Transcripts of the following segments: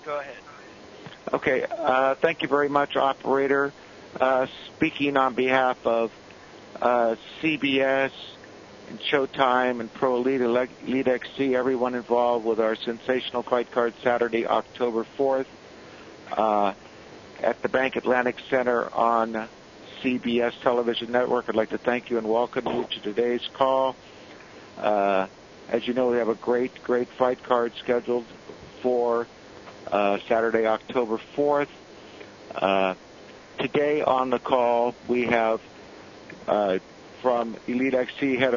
go ahead. Okay, thank you very much, operator. Speaking on behalf of CBS and Showtime and Pro Elite XC, everyone involved with our sensational fight card Saturday, October 4th, at the Bank Atlantic Center on CBS Television Network. I'd like to thank you and welcome you to today's call. As you know, we have a great fight card scheduled for Saturday, October 4th. Today on the call, we have from Elite XC, head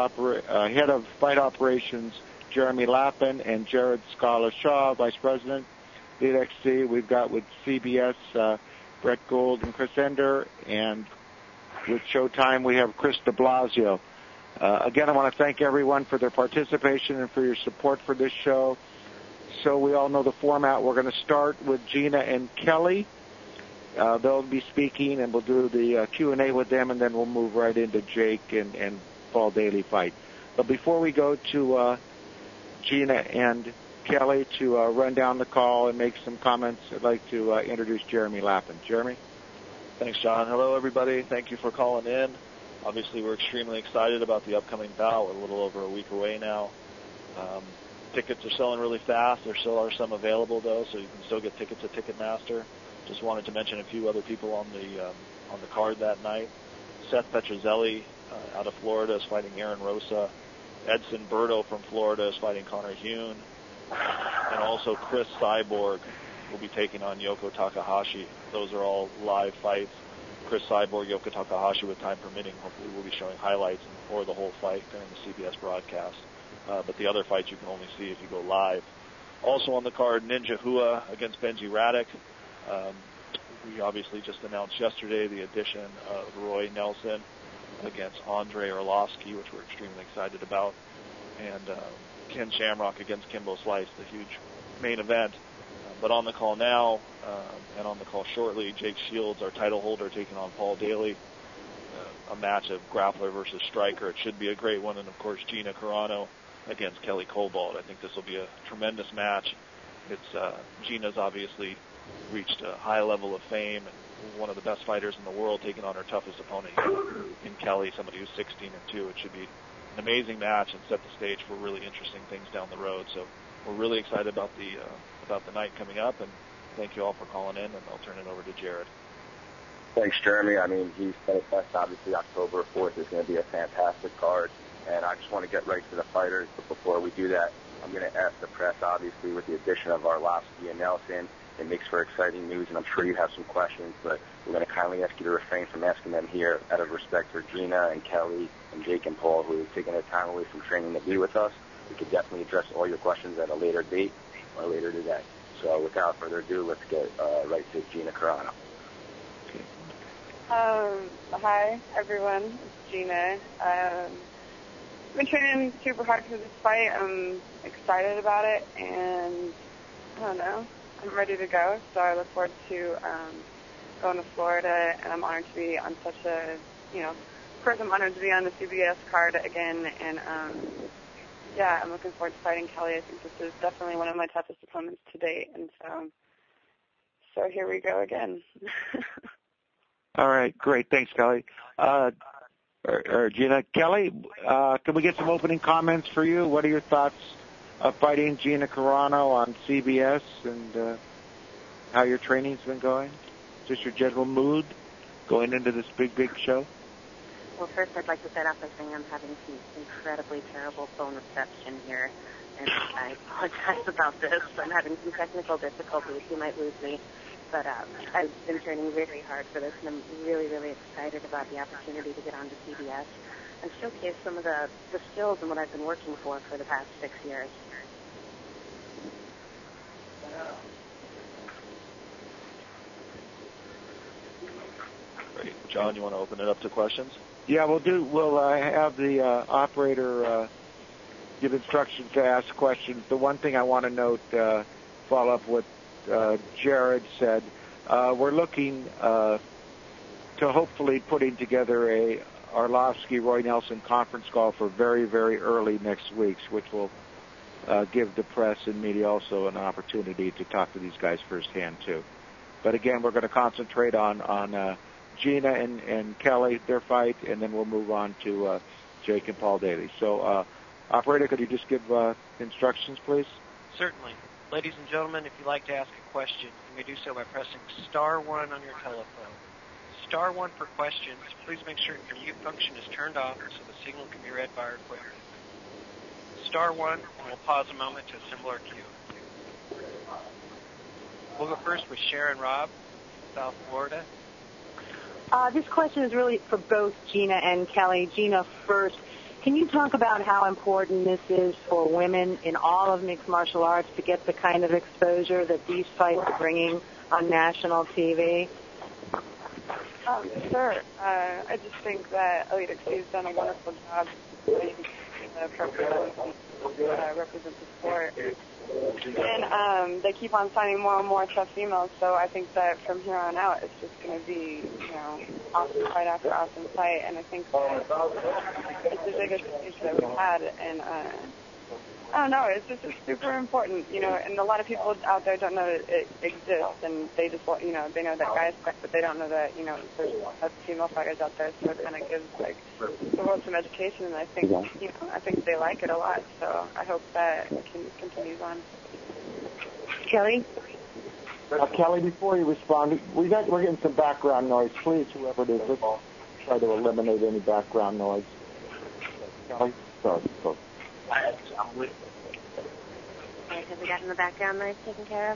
of fight operations, Jeremy Lappin, and Jared Scala-Shaw, vice president, Elite XC. We've got with CBS, Brett Gould and Chris Ender, and with Showtime, we have Chris de Blasio. Again, I want to thank everyone for their participation and for your support for this show. So we all know the format. We're going to start with Gina and Kelly. They'll be speaking, and we'll do the Q&A with them, and then we'll move right into Jake and Paul Daly fight. But before we go to Gina and Kelly to run down the call and make some comments, I'd like to introduce Jeremy Lappin. Jeremy? Thanks, John. Hello, everybody. Thank you for calling in. Obviously, we're extremely excited about the upcoming bout. We're a little over a week away now. Tickets are selling really fast. There still are some available, though, so you can still get tickets at Ticketmaster. Just wanted to mention a few other people on the card that night. Seth Petrozelli out of Florida is fighting Aaron Rosa. Edson Berto from Florida is fighting Connor Hune. And also Chris Cyborg will be taking on Yoko Takahashi. Those are all live fights. Chris Cyborg, Yoko Takahashi, with time permitting, hopefully we'll be showing highlights or the whole fight during the CBS broadcast. But the other fights you can only see if you go live. Also on the card, Ninja Hua against Benji Radek. We obviously just announced yesterday the addition of Roy Nelson against Andre Arlovsky, which we're extremely excited about. And Ken Shamrock against Kimbo Slice, the huge main event. But on the call now, and on the call shortly, Jake Shields, our title holder, taking on Paul Daly. A match of grappler versus striker. It should be a great one. And, of course, Gina Carano against Kelly Cobalt. I think this will be a tremendous match. It's Gina's obviously reached a high level of fame and one of the best fighters in the world, taking on her toughest opponent in Kelly, somebody who's 16-2. It should be an amazing match and set the stage for really interesting things down the road. So we're really excited about the night coming up, and thank you all for calling in, and I'll turn it over to Jared. Thanks, Jeremy. I mean, he said it best. Obviously, October 4th is going to be a fantastic card, and I just want to get right to the fighters. But before we do that, I'm going to ask the press, obviously, with the addition of Arlovsky and Nelson, it makes for exciting news, and I'm sure you have some questions, but we're going to kindly ask you to refrain from asking them here out of respect for Gina and Kelly and Jake and Paul, who have taken their time away from training to be with us. We could definitely address all your questions at a later date or later today. So without further ado, let's get right to Gina Carano. Hi, everyone. It's Gina. I've been training super hard for this fight. I'm excited about it, and I don't know, I'm ready to go. So I look forward to going to Florida, and I'm honored to be on such a, of course I'm honored to be on the CBS card again, and yeah, I'm looking forward to fighting Kelly. I think this is definitely one of my toughest opponents to date, and so here we go again. All right, great. Thanks, Kelly. Gina, Kelly, can we get some opening comments for you? What are your thoughts of fighting Gina Carano on CBS and how your training's been going? Just your general mood going into this big show? Well, first I'd like to start off by saying I'm having some incredibly terrible phone reception here, and I apologize about this. I'm having some technical difficulties. You might lose me. But I've been training very hard for this, and I'm really, really excited about the opportunity to get onto CBS and showcase some of the skills and what I've been working for the past 6 years. Great. John, you want to open it up to questions? Yeah, we'll have the operator give instructions to ask questions. The one thing I want to note, follow up with Jared said, we're looking to hopefully putting together a Arlovsky-Roy Nelson conference call for very, very early next week, which will give the press and media also an opportunity to talk to these guys firsthand too. But again, we're going to concentrate on Gina and Kelly, their fight, and then we'll move on to Jake and Paul Daly. So, operator, could you just give instructions, please? Certainly. Ladies and gentlemen, if you'd like to ask a question, you may do so by pressing *1 on your telephone. *1 for questions. Please make sure your mute function is turned off so the signal can be read by our equipment. *1, and we'll pause a moment to assemble our queue. We'll go first with Sharon Robb, South Florida. This question is really for both Gina and Kelly. Gina first. Can you talk about how important this is for women in all of mixed martial arts to get the kind of exposure that these fights are bringing on national TV? Sure. I just think that Elite XC has done a wonderful job putting the appropriate represent the sport. And they keep on signing more and more tough females, so I think that from here on out, it's just going to be, awesome fight after awesome fight. And I think that it's the biggest stage that we've had. And I don't know, it's just super important, and a lot of people out there don't know that it exists, and they just, they know that guys fight, but they don't know that, there's female fighters out there, so it kind of gives, the world some education, and I think, I think they like it a lot, so I hope that it continues on. Kelly? Kelly, before you respond, we're getting some background noise. Please, whoever it is, let's try to eliminate any background noise. Kelly? Sorry. Have we gotten the background noise taken care of?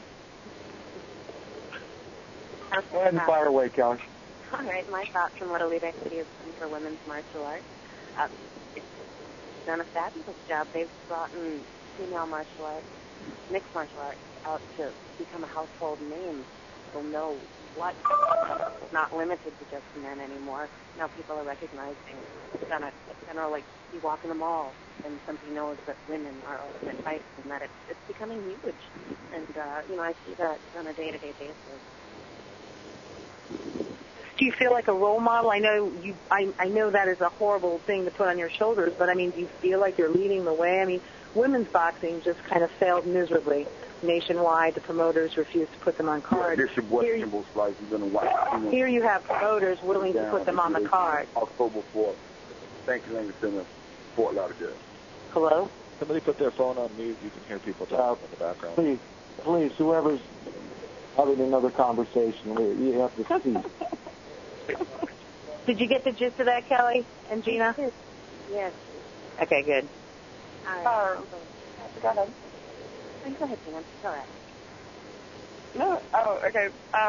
Go ahead and fire away, Kelly. All right, my thoughts on what Elite XC has done for women's martial arts. It's done a fabulous job. They've brought in female martial arts, mixed martial arts, out to become a household name. People know what. It's not limited to just men anymore. Now people are recognizing it's done a general, you walk in the mall and somebody knows that women are ultimate fighters and that it's becoming huge. And, I see that on a day-to-day basis. Do you feel like a role model? I know that is a horrible thing to put on your shoulders, but, do you feel like you're leading the way? Women's boxing just kind of failed miserably. Nationwide, the promoters refused to put them on cards. Here you have promoters willing to put them on the card. October 4th. Thank you, Center, Fort Lauderdale. Hello? Somebody put their phone on mute. You can hear people talking in the background. Please, whoever's having another conversation, you have to cease. Did you get the gist of that, Kelly and Gina? Yes. Okay, good. Go ahead. Go ahead, Gina. Go ahead. No. Oh, okay.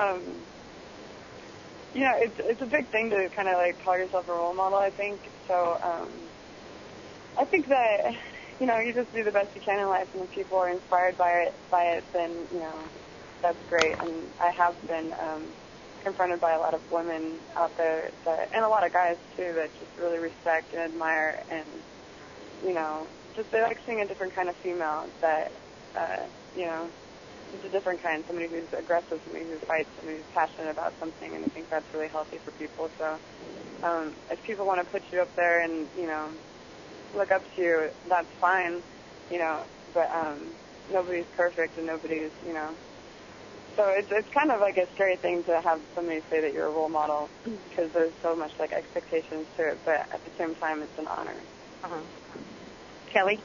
It's a big thing to kind of call yourself a role model, I think. So, I think that, you just do the best you can in life, and if people are inspired by it, then, that's great. And I have been confronted by a lot of women out there and a lot of guys too that just really respect and admire, and just they like seeing a different kind of female that it's a different kind, somebody who's aggressive, somebody who fights, somebody who's passionate about something, and I think that's really healthy for people. So if people want to put you up there and look up to you, that's fine, but nobody's perfect and nobody's so it's kind of like a scary thing to have somebody say that you're a role model, because there's so much expectations to it, but at the same time it's an honor. Kelly?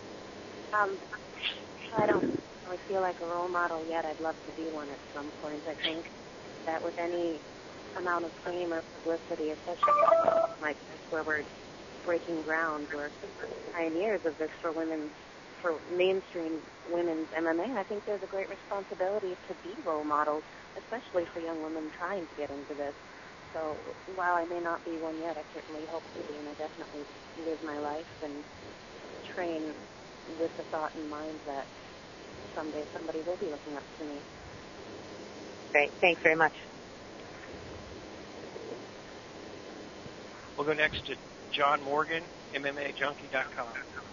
I don't really feel like a role model yet. I'd love to be one at some point. I think that with any amount of fame or publicity, especially like this where we're breaking ground, we're pioneers of this for mainstream women's MMA, I think there's a great responsibility to be role models, especially for young women trying to get into this. So while I may not be one yet, I certainly hope to be, and I definitely live my life and train with the thought in mind that someday somebody will be looking up to me. Great. Thanks very much. We'll go next to John Morgan, MMAJunkie.com.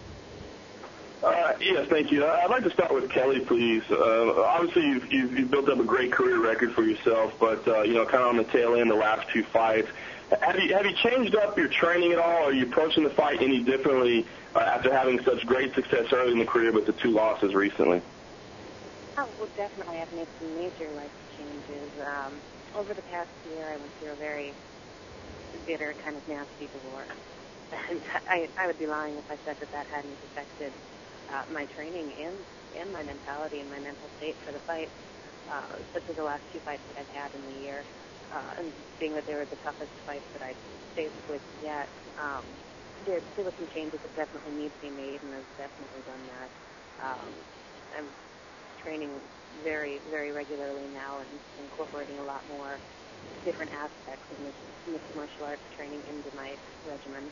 Yes, thank you. I'd like to start with Kelly, please. Obviously, you've built up a great career record for yourself, but, kind of on the tail end, the last two fights, Have you changed up your training at all? Are you approaching the fight any differently after having such great success early in the career with the 2 losses recently? Oh, well, definitely. I've made some major life changes. Over the past year, I went through a very bitter, kind of nasty divorce. And I would be lying if I said that hadn't affected my training and my mentality and my mental state for the fight, especially the last 2 fights that I've had in the year. And being that they were the toughest fights that I've faced with yet, there were some changes that definitely need to be made, and I've definitely done that. I'm training very, very regularly now and incorporating a lot more different aspects of mixed martial arts training into my regimen.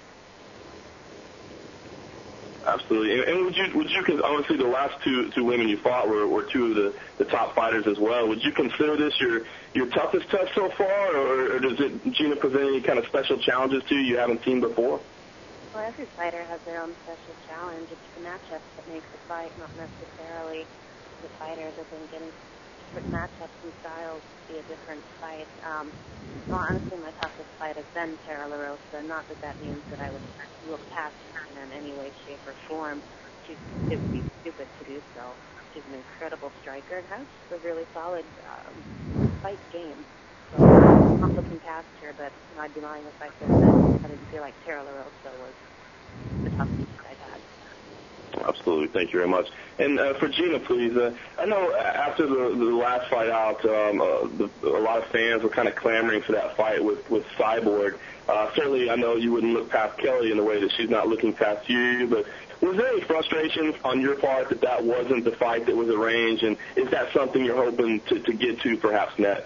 Absolutely. And would you because obviously the last two women you fought were 2 of the top fighters as well. Would you consider this your toughest test so far, or does Gina present any kind of special challenges to you haven't seen before? Well, every fighter has their own special challenge. It's the matchups that make the fight, not necessarily the fighters. I think getting different matchups and styles to be a different fight. Well, honestly, my toughest fight has been Tara LaRosa. Not that means that I would look past her in any way, shape, or form. It would be stupid to do so. She's an incredible striker and has a really solid fight game. So I'm not looking past her, but I'd be lying if I said that I didn't feel like Tara LaRosa was the toughest I've had. Absolutely. Thank you very much. And for Gina, please, I know after the last fight out, a lot of fans were kind of clamoring for that fight with Cyborg. Certainly, I know you wouldn't look past Kelly in the way that she's not looking past you, but was there any frustration on your part that wasn't the fight that was arranged, and is that something you're hoping to get to perhaps next?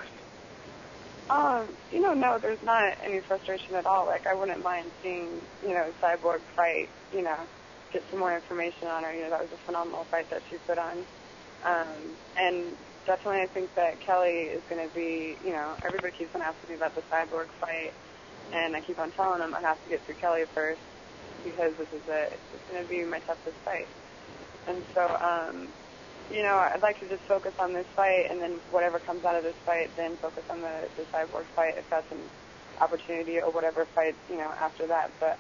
No, there's not any frustration at all. Like, I wouldn't mind seeing, Cyborg fight, get some more information on her. That was a phenomenal fight that she put on. And definitely I think that Kelly is going to be, everybody keeps on asking me about the Cyborg fight, and I keep on telling them I have to get through Kelly first because it's going to be my toughest fight. And so, I'd like to just focus on this fight, and then whatever comes out of this fight, then focus on the Cyborg fight if that's an opportunity, or whatever fight, after that. But,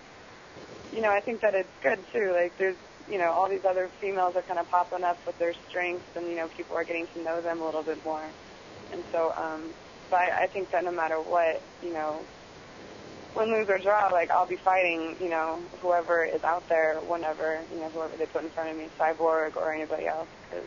I think that it's good, too. Like, there's, all these other females are kind of popping up with their strengths, and, people are getting to know them a little bit more. And so, but I think that no matter what, win, lose, or draw, like, I'll be fighting, whoever is out there, whenever, whoever they put in front of me, Cyborg or anybody else,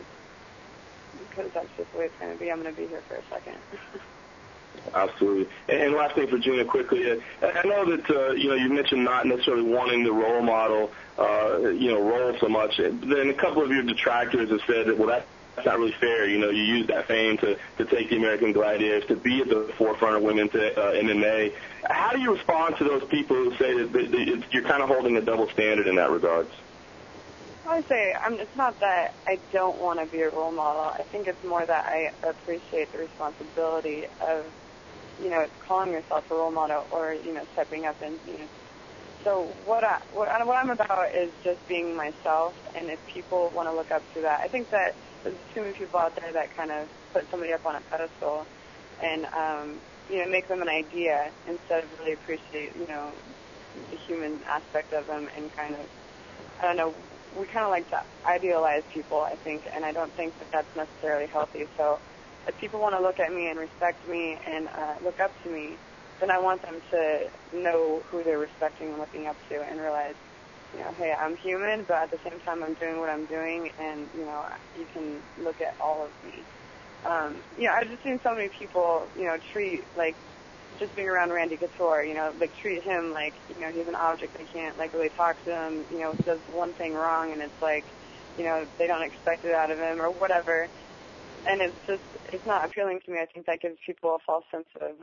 because that's just the way it's going to be. I'm going to be here for a second. Absolutely. And last thing for Gina, quickly, I know that, you mentioned not necessarily wanting the role model, role so much. Then a couple of your detractors have said that, well, that's not really fair. You use that fame to take the American Gladiators, to be at the forefront of women's MMA. How do you respond to those people who say that you're kind of holding a double standard in that regards? I say it's not that I don't want to be a role model. I think it's more that I appreciate the responsibility of, calling yourself a role model, or, stepping up and, So what I'm about is just being myself, and if people want to look up to that, I think that there's too many people out there that kind of put somebody up on a pedestal and, make them an idea instead of really appreciate, the human aspect of them, and kind of, I don't know, we kind of like to idealize people, I think, and I don't think that that's necessarily healthy. So if people want to look at me and respect me and look up to me, then I want them to know who they're respecting and looking up to, and realize, hey, I'm human, but at the same time I'm doing what I'm doing, and, you can look at all of me. I've just seen so many people, treat, like, just being around Randy Couture, treat him like, he's an object. They can't, really talk to him, he does one thing wrong, and it's like, they don't expect it out of him, or whatever. And it's not appealing to me. I think that gives people a false sense of,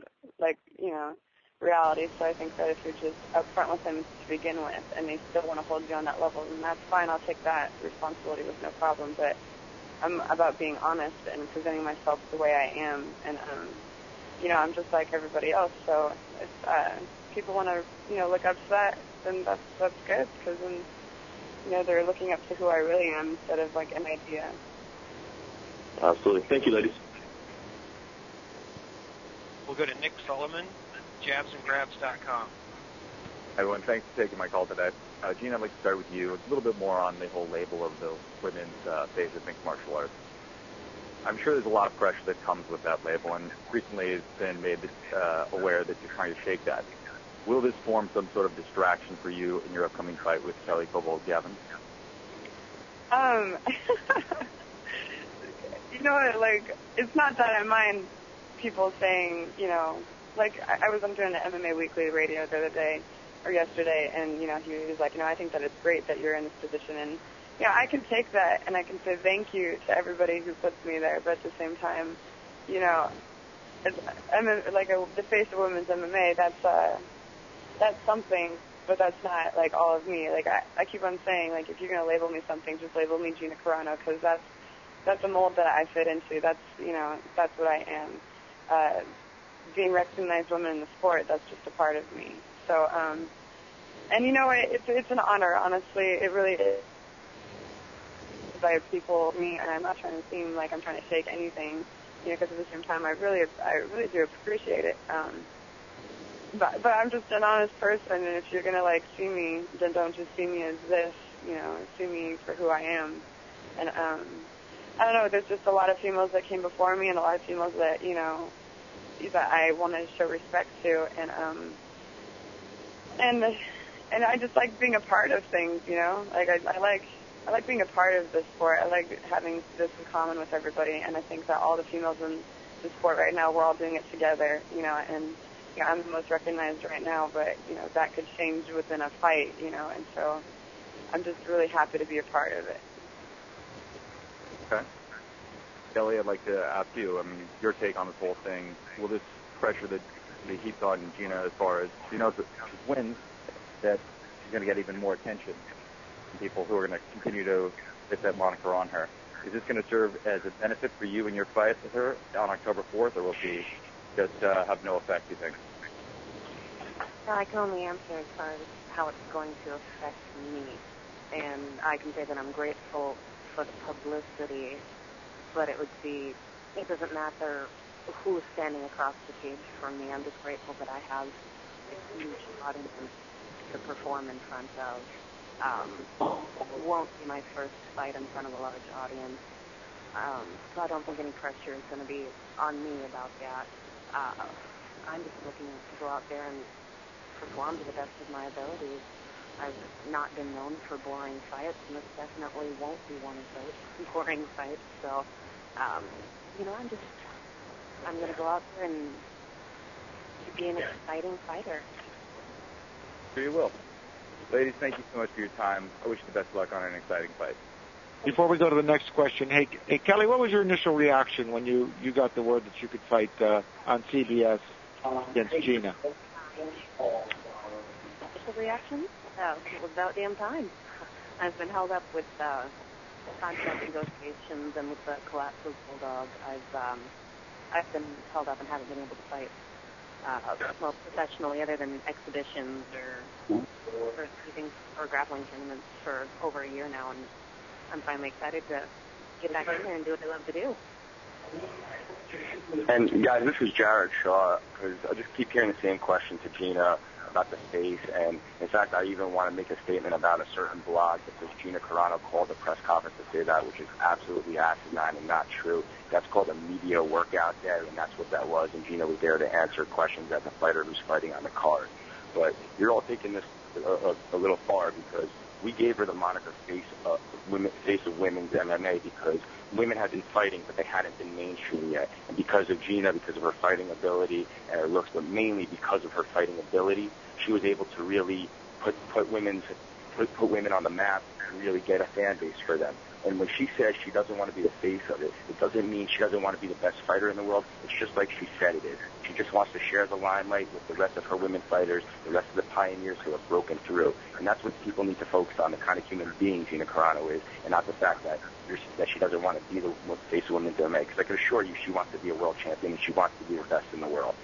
reality. So I think that if you're just upfront with them to begin with, and they still want to hold you on that level, then that's fine. I'll take that responsibility with no problem. But I'm about being honest and presenting myself the way I am, and, I'm just like everybody else. So if people want to, look up to that, then that's good, because then, they're looking up to who I really am instead of, an idea. Absolutely. Thank you, ladies. We'll go to Nick Sullivan, jabsandgrabs.com. Everyone, thanks for taking my call today. Gina, I'd like to start with you. It's a little bit more on the whole label of the women's phase of mixed martial arts. I'm sure there's a lot of pressure that comes with that label, and recently it's been made aware that you're trying to shake that. Will this form some sort of distraction for you in your upcoming fight with Kelly Koval-Gavin? You know what, like, it's not that I mind people saying, you know, like, I was on doing the MMA Weekly radio the other day, or yesterday, and, you know, he was like, you know, I think that it's great that you're in this position, and, you know, I can take that, and I can say thank you to everybody who puts me there, but at the same time, you know, I'm like the face of women's MMA, that's something, but that's not, like, all of me. Like, I keep on saying, like, if you're going to label me something, just label me Gina Carano, because that's a mold that I fit into. That's, you know, that's what I am. Being recognized woman in the sport, that's just a part of me. So, and you know, it's an honor, honestly. It really is. By people, me, and I'm not trying to seem like I'm trying to shake anything, you know, because at the same time, I really do appreciate it. But I'm just an honest person, and if you're gonna like see me, then don't just see me as this, you know, see me for who I am. And I don't know, there's just a lot of females that came before me, and a lot of females that, you know, that I want to show respect to, and I just like being a part of things, you know. Like I like being a part of the sport. I like having this in common with everybody, and I think that all the females in the sport right now, we're all doing it together, you know. And you know, I'm the most recognized right now, but you know that could change within a fight, you know. And so I'm just really happy to be a part of it. Okay. Kelly, I'd like to ask you, I mean, your take on this whole thing. Will this pressure that be heaped on Gina as far as she knows that if she wins, that she's going to get even more attention from people who are going to continue to put that moniker on her? Is this going to serve as a benefit for you in your fight with her on October 4th, or will she just have no effect, do you think? Well, I can only answer as far as how it's going to affect me. And I can say that I'm grateful for the publicity, but it doesn't matter who's standing across the stage from me. I'm just grateful that I have a huge audience to perform in front of. It won't be my first fight in front of a large audience, so I don't think any pressure is going to be on me about that. I'm just looking to go out there and perform to the best of my abilities. I've not been known for boring fights, and this definitely won't be one of those boring fights. So, you know, I'm going to go out there and be an exciting fighter. Sure you will. Ladies, thank you so much for your time. I wish you the best of luck on an exciting fight. Before we go to the next question, hey Kelly, what was your initial reaction when you got the word that you could fight on CBS against Gina? Initial reaction? It was about damn time. I've been held up with contract negotiations and with the collapse of Bulldog. I've been held up and haven't been able to fight professionally, other than exhibitions or grappling tournaments for over a year now, and I'm finally excited to get back in there and do what I love to do. And guys, this is Jared Shaw, because I just keep hearing the same question to Gina about the face, and in fact, I even want to make a statement about a certain blog that says Gina Carano called a press conference to say that, which is absolutely asinine and not true. That's called a media workout day, and that's what that was, and Gina was there to answer questions at the fighter who's fighting on the card. But you're all taking this a little far, because we gave her the moniker face of women's MMA because women had been fighting, but they hadn't been mainstream yet. And because of Gina, because of her fighting ability and her looks, but mainly because of her fighting ability, she was able to really put women on the map and really get a fan base for them. And when she says she doesn't want to be the face of it, it doesn't mean she doesn't want to be the best fighter in the world. It's just like she said it is. She just wants to share the limelight with the rest of her women fighters, the rest of the pioneers who have broken through. And that's what people need to focus on, the kind of human being Gina Carano is, and not the fact that she doesn't want to be the face of women's MMA. Because I can assure you she wants to be a world champion, and she wants to be the best in the world.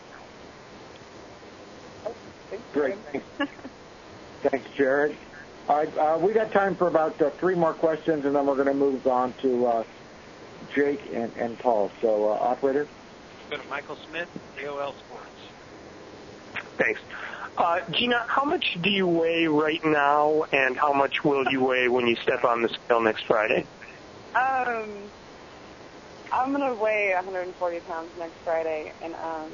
Great. Thanks, Jared. All right, we got time for about 3 more questions, and then we're going to move on to Jake and Paul. So, operator? Go to Michael Smith, AOL Sports. Thanks. Gina, how much do you weigh right now, and how much will you weigh when you step on the scale next Friday? I'm gonna weigh 140 pounds next Friday, and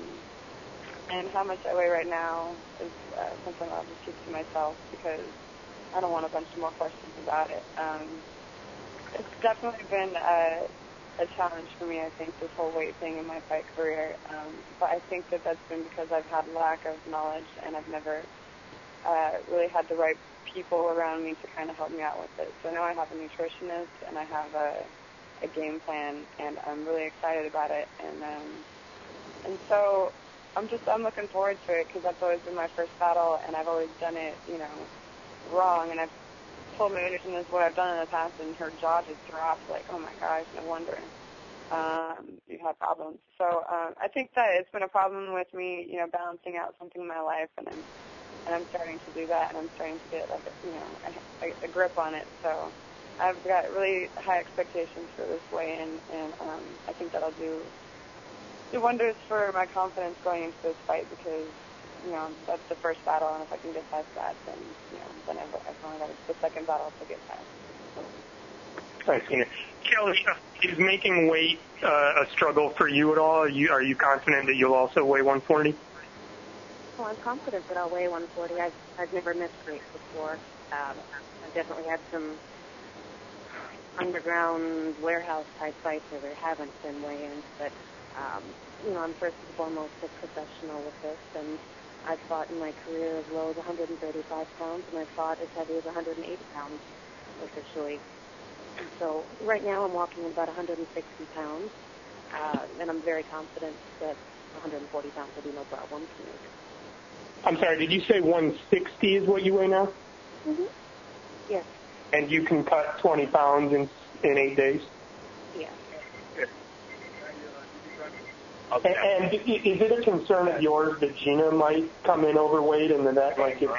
how much I weigh right now is something I'll just keep to myself because I don't want a bunch of more questions about it. It's definitely been a challenge for me, I think, this whole weight thing in my fight career. But I think that that's been because I've had lack of knowledge and I've never really had the right people around me to kind of help me out with it. So now I have a nutritionist and I have a game plan, and I'm really excited about it. And so I'm looking forward to it because that's always been my first battle, and I've always done it, wrong. And I've told my nutritionist what I've done in the past, and her jaw just dropped. Like, oh my gosh, no wonder you have problems. So I think that it's been a problem with me, balancing out something in my life, and I'm starting to do that, and I'm starting to get a grip on it. So I've got really high expectations for this weigh-in, and I think that'll do wonders for my confidence going into this fight because, that's the first battle, and if I can get past that, then, then I've only got the second battle to get past. Thanks, Gina. Kelly, is making weight a struggle for you at all? Are you confident that you'll also weigh 140? Well, I'm confident that I'll weigh 140. I've never missed weight before. I've definitely had some underground warehouse-type fights where there haven't been weigh-ins, but, I'm first and foremost a professional with this, and I've fought in my career as low as 135 pounds, and I've fought as heavy as 180 pounds officially. And so right now I'm walking about 160 pounds, and I'm very confident that 140 pounds will be no problem to me. I'm sorry, did you say 160 is what you weigh now? Mm-hmm. Yes. And you can cut 20 pounds in 8 days? Yeah. Okay. And is it a concern of yours that Gina might come in overweight and that might get...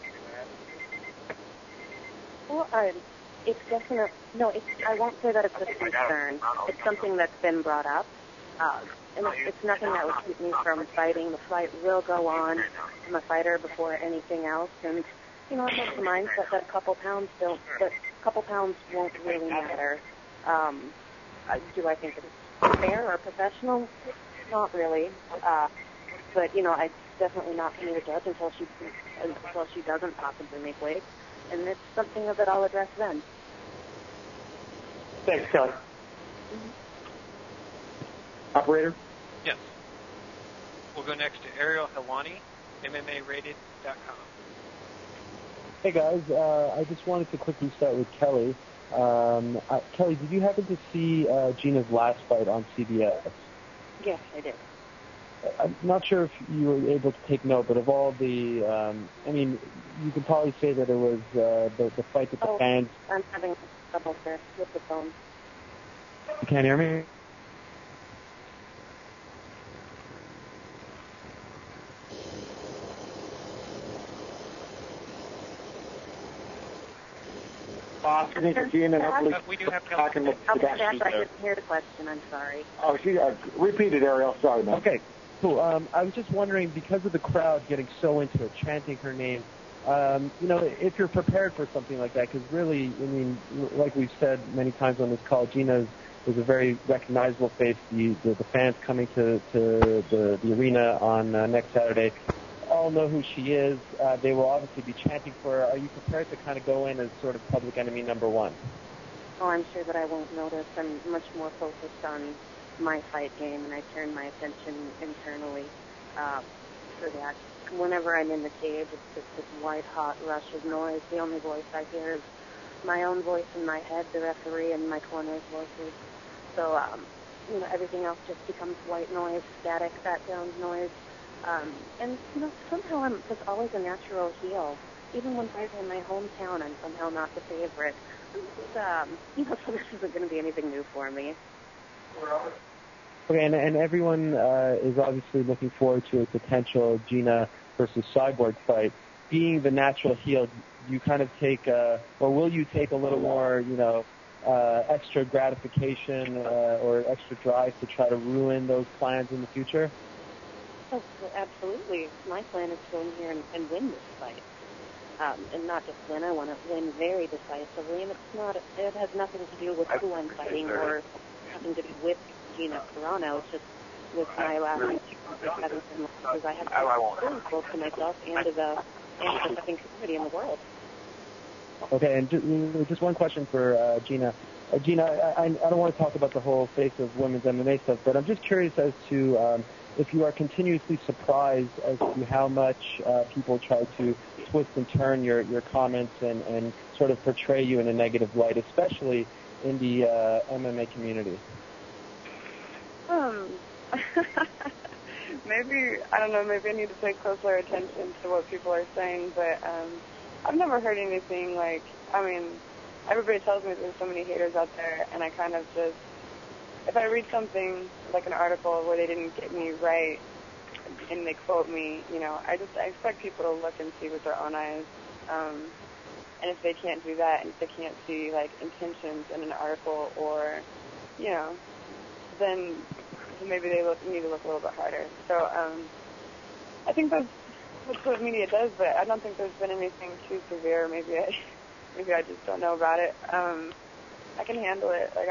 Well, it's definitely... No, I won't say that it's a concern. It's something that's been brought up. And it's nothing that would keep me from fighting. The fight will go on. I'm a fighter before anything else. And, I'm of the mindset that a couple pounds won't really matter. Do I think it's fair or professional? Not really. But, it's definitely not for me to judge until she doesn't possibly make weight. And it's something that I'll address then. Thanks, Kelly. Mm-hmm. Operator? Yes. We'll go next to Ariel Helwani, MMArated.com. Hey guys, I just wanted to quickly start with Kelly. Kelly, did you happen to see Gina's last fight on CBS? Yes, I did. I'm not sure if you were able to take note, but of all the, you could probably say that it was the fight that the fans... I'm having trouble there with the phone. You can't hear me? We do have talking with I didn't hear the question. I'm sorry. Oh, repeat it, Ariel. Sorry, man. Okay, cool. I was just wondering, because of the crowd getting so into it, chanting her name, if you're prepared for something like that, because really, like we've said many times on this call, Gina is a very recognizable face. The fans coming to the arena on next Saturday all know who she is. They will obviously be chanting for her. Are you prepared to kind of go in as sort of public enemy number one? Oh, I'm sure that I won't notice. I'm much more focused on my fight game, and I turn my attention internally for that. Whenever I'm in the cage, it's just this white-hot rush of noise. The only voice I hear is my own voice in my head, the referee, and my corner's voices. So, everything else just becomes white noise, static, background noise. And somehow I'm just always a natural heel. Even when fighting in my hometown, I'm somehow not the favorite. So this isn't going to be anything new for me. Okay, and everyone is obviously looking forward to a potential Gina versus Cyborg fight. Being the natural heel, you kind of take, or will you take a little more, extra gratification or extra drive to try to ruin those plans in the future? Oh, well, absolutely. My plan is to go in here and win this fight. And not just win, I want to win very decisively. And it has nothing to do with who I'm fighting or having to do with Gina Carano. It's just with my last having been because I have to both to myself and to the fighting community in the world. Okay, and just one question for Gina. Gina, I don't want to talk about the whole face of women's MMA stuff, but I'm just curious as to if you are continuously surprised as to how much people try to twist and turn your comments and sort of portray you in a negative light, especially in the MMA community. Maybe, I don't know, maybe I need to pay closer attention to what people are saying, but I've never heard anything like, I mean, everybody tells me there's so many haters out there, and I kind of just, if I read something like an article where they didn't get me right and they quote me, you know, I expect people to look and see with their own eyes. And if they can't do that, and if they can't see like intentions in an article or, you know, then maybe they need to look a little bit harder. So I think that's what media does, but I don't think there's been anything too severe. Maybe I just don't know about it. I can handle it. Like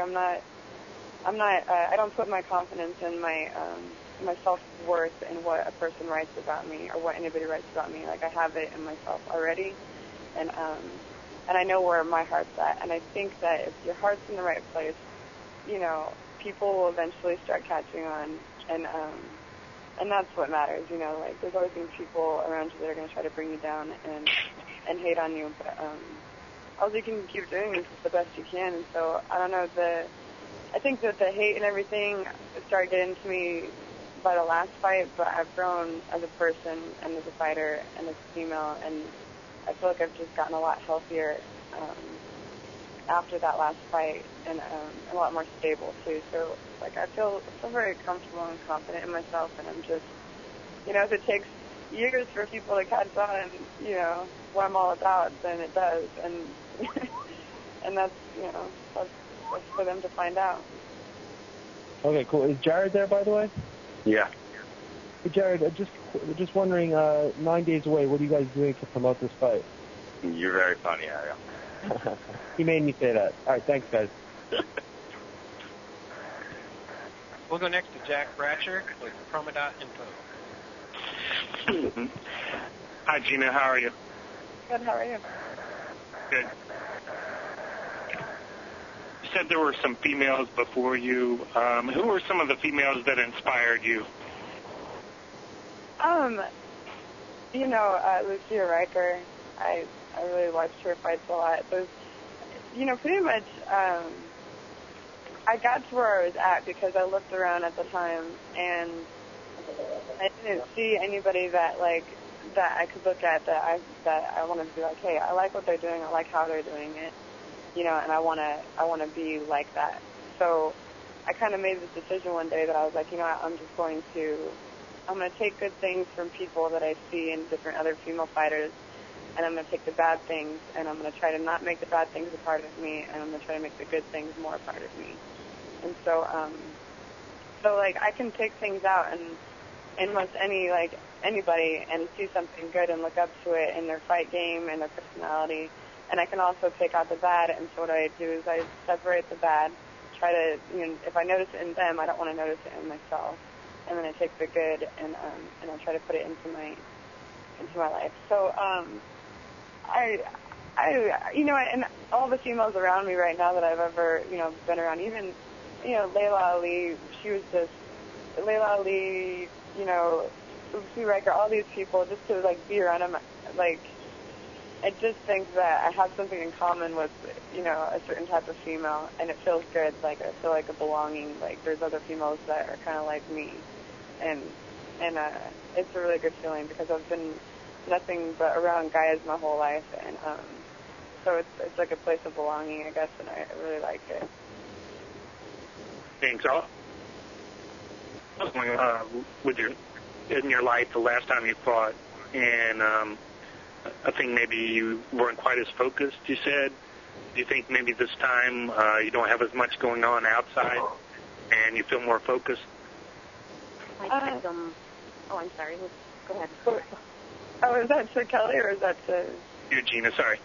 I don't put my confidence in my self-worth in what a person writes about me or what anybody writes about me. Like I have it in myself already, and I know where my heart's at. And I think that if your heart's in the right place, you know, people will eventually start catching on, and that's what matters. You know, like there's always going to be people around you that are going to try to bring you down and hate on you, but all you can keep doing is the best you can. And so I don't know, I think that the hate and everything started getting to me by the last fight, but I've grown as a person and as a fighter and as a female, and I feel like I've just gotten a lot healthier after that last fight, and a lot more stable too. So like I feel very comfortable and confident in myself, and I'm just, you know, if it takes years for people to catch on, you know, what I'm all about, then it does, and and that's, you know, that's for them to find out. Okay, cool. Is Jared there, by the way? Yeah. Hey, Jared, just wondering, 9 days away, what are you guys doing to promote this fight? You're very funny, Ariel. He made me say that. All right, thanks, guys. We'll go next to Jack Bratcher with Promodot Info. Hi, Gina. How are you? Good. How are you? Good. You said there were some females before you. Who were some of the females that inspired you? You know, Lucia Riker. I really watched her fights a lot. Those, you know, pretty much, I got to where I was at because I looked around at the time and I didn't see anybody that I could look at that I wanted to be like, hey, I like what they're doing. I like how they're doing it, you know, and I want to be like that. So I kind of made this decision one day that I was like, you know what, I'm going to take good things from people that I see in different other female fighters, and I'm going to take the bad things, and I'm going to try to not make the bad things a part of me, and I'm going to try to make the good things more a part of me. And so, like, I can take things out and almost anybody and see something good and look up to it in their fight game and their personality, and I can also pick out the bad. And so what I do is I separate the bad, try to, you know, if I notice it in them, I don't want to notice it in myself, and then I take the good and I try to put it into my life. So I you know, and all the females around me right now that I've ever, you know, been around, even, you know, Layla Ali, Layla Ali, you know, Lucy Riker, all these people, just to like be around them, like, I just think that I have something in common with, you know, a certain type of female, and it feels good. Like I feel like a belonging. Like there's other females that are kind of like me, and it's a really good feeling because I've been nothing but around guys my whole life, and so it's like a place of belonging, I guess, and I really like it. Thanks. With in your life the last time you fought, and I think maybe you weren't quite as focused, you said. Do you think maybe this time you don't have as much going on outside and you feel more focused? Oh, I'm sorry. Go ahead. Oh, is that to Kelly or is that to... You, Gina, sorry.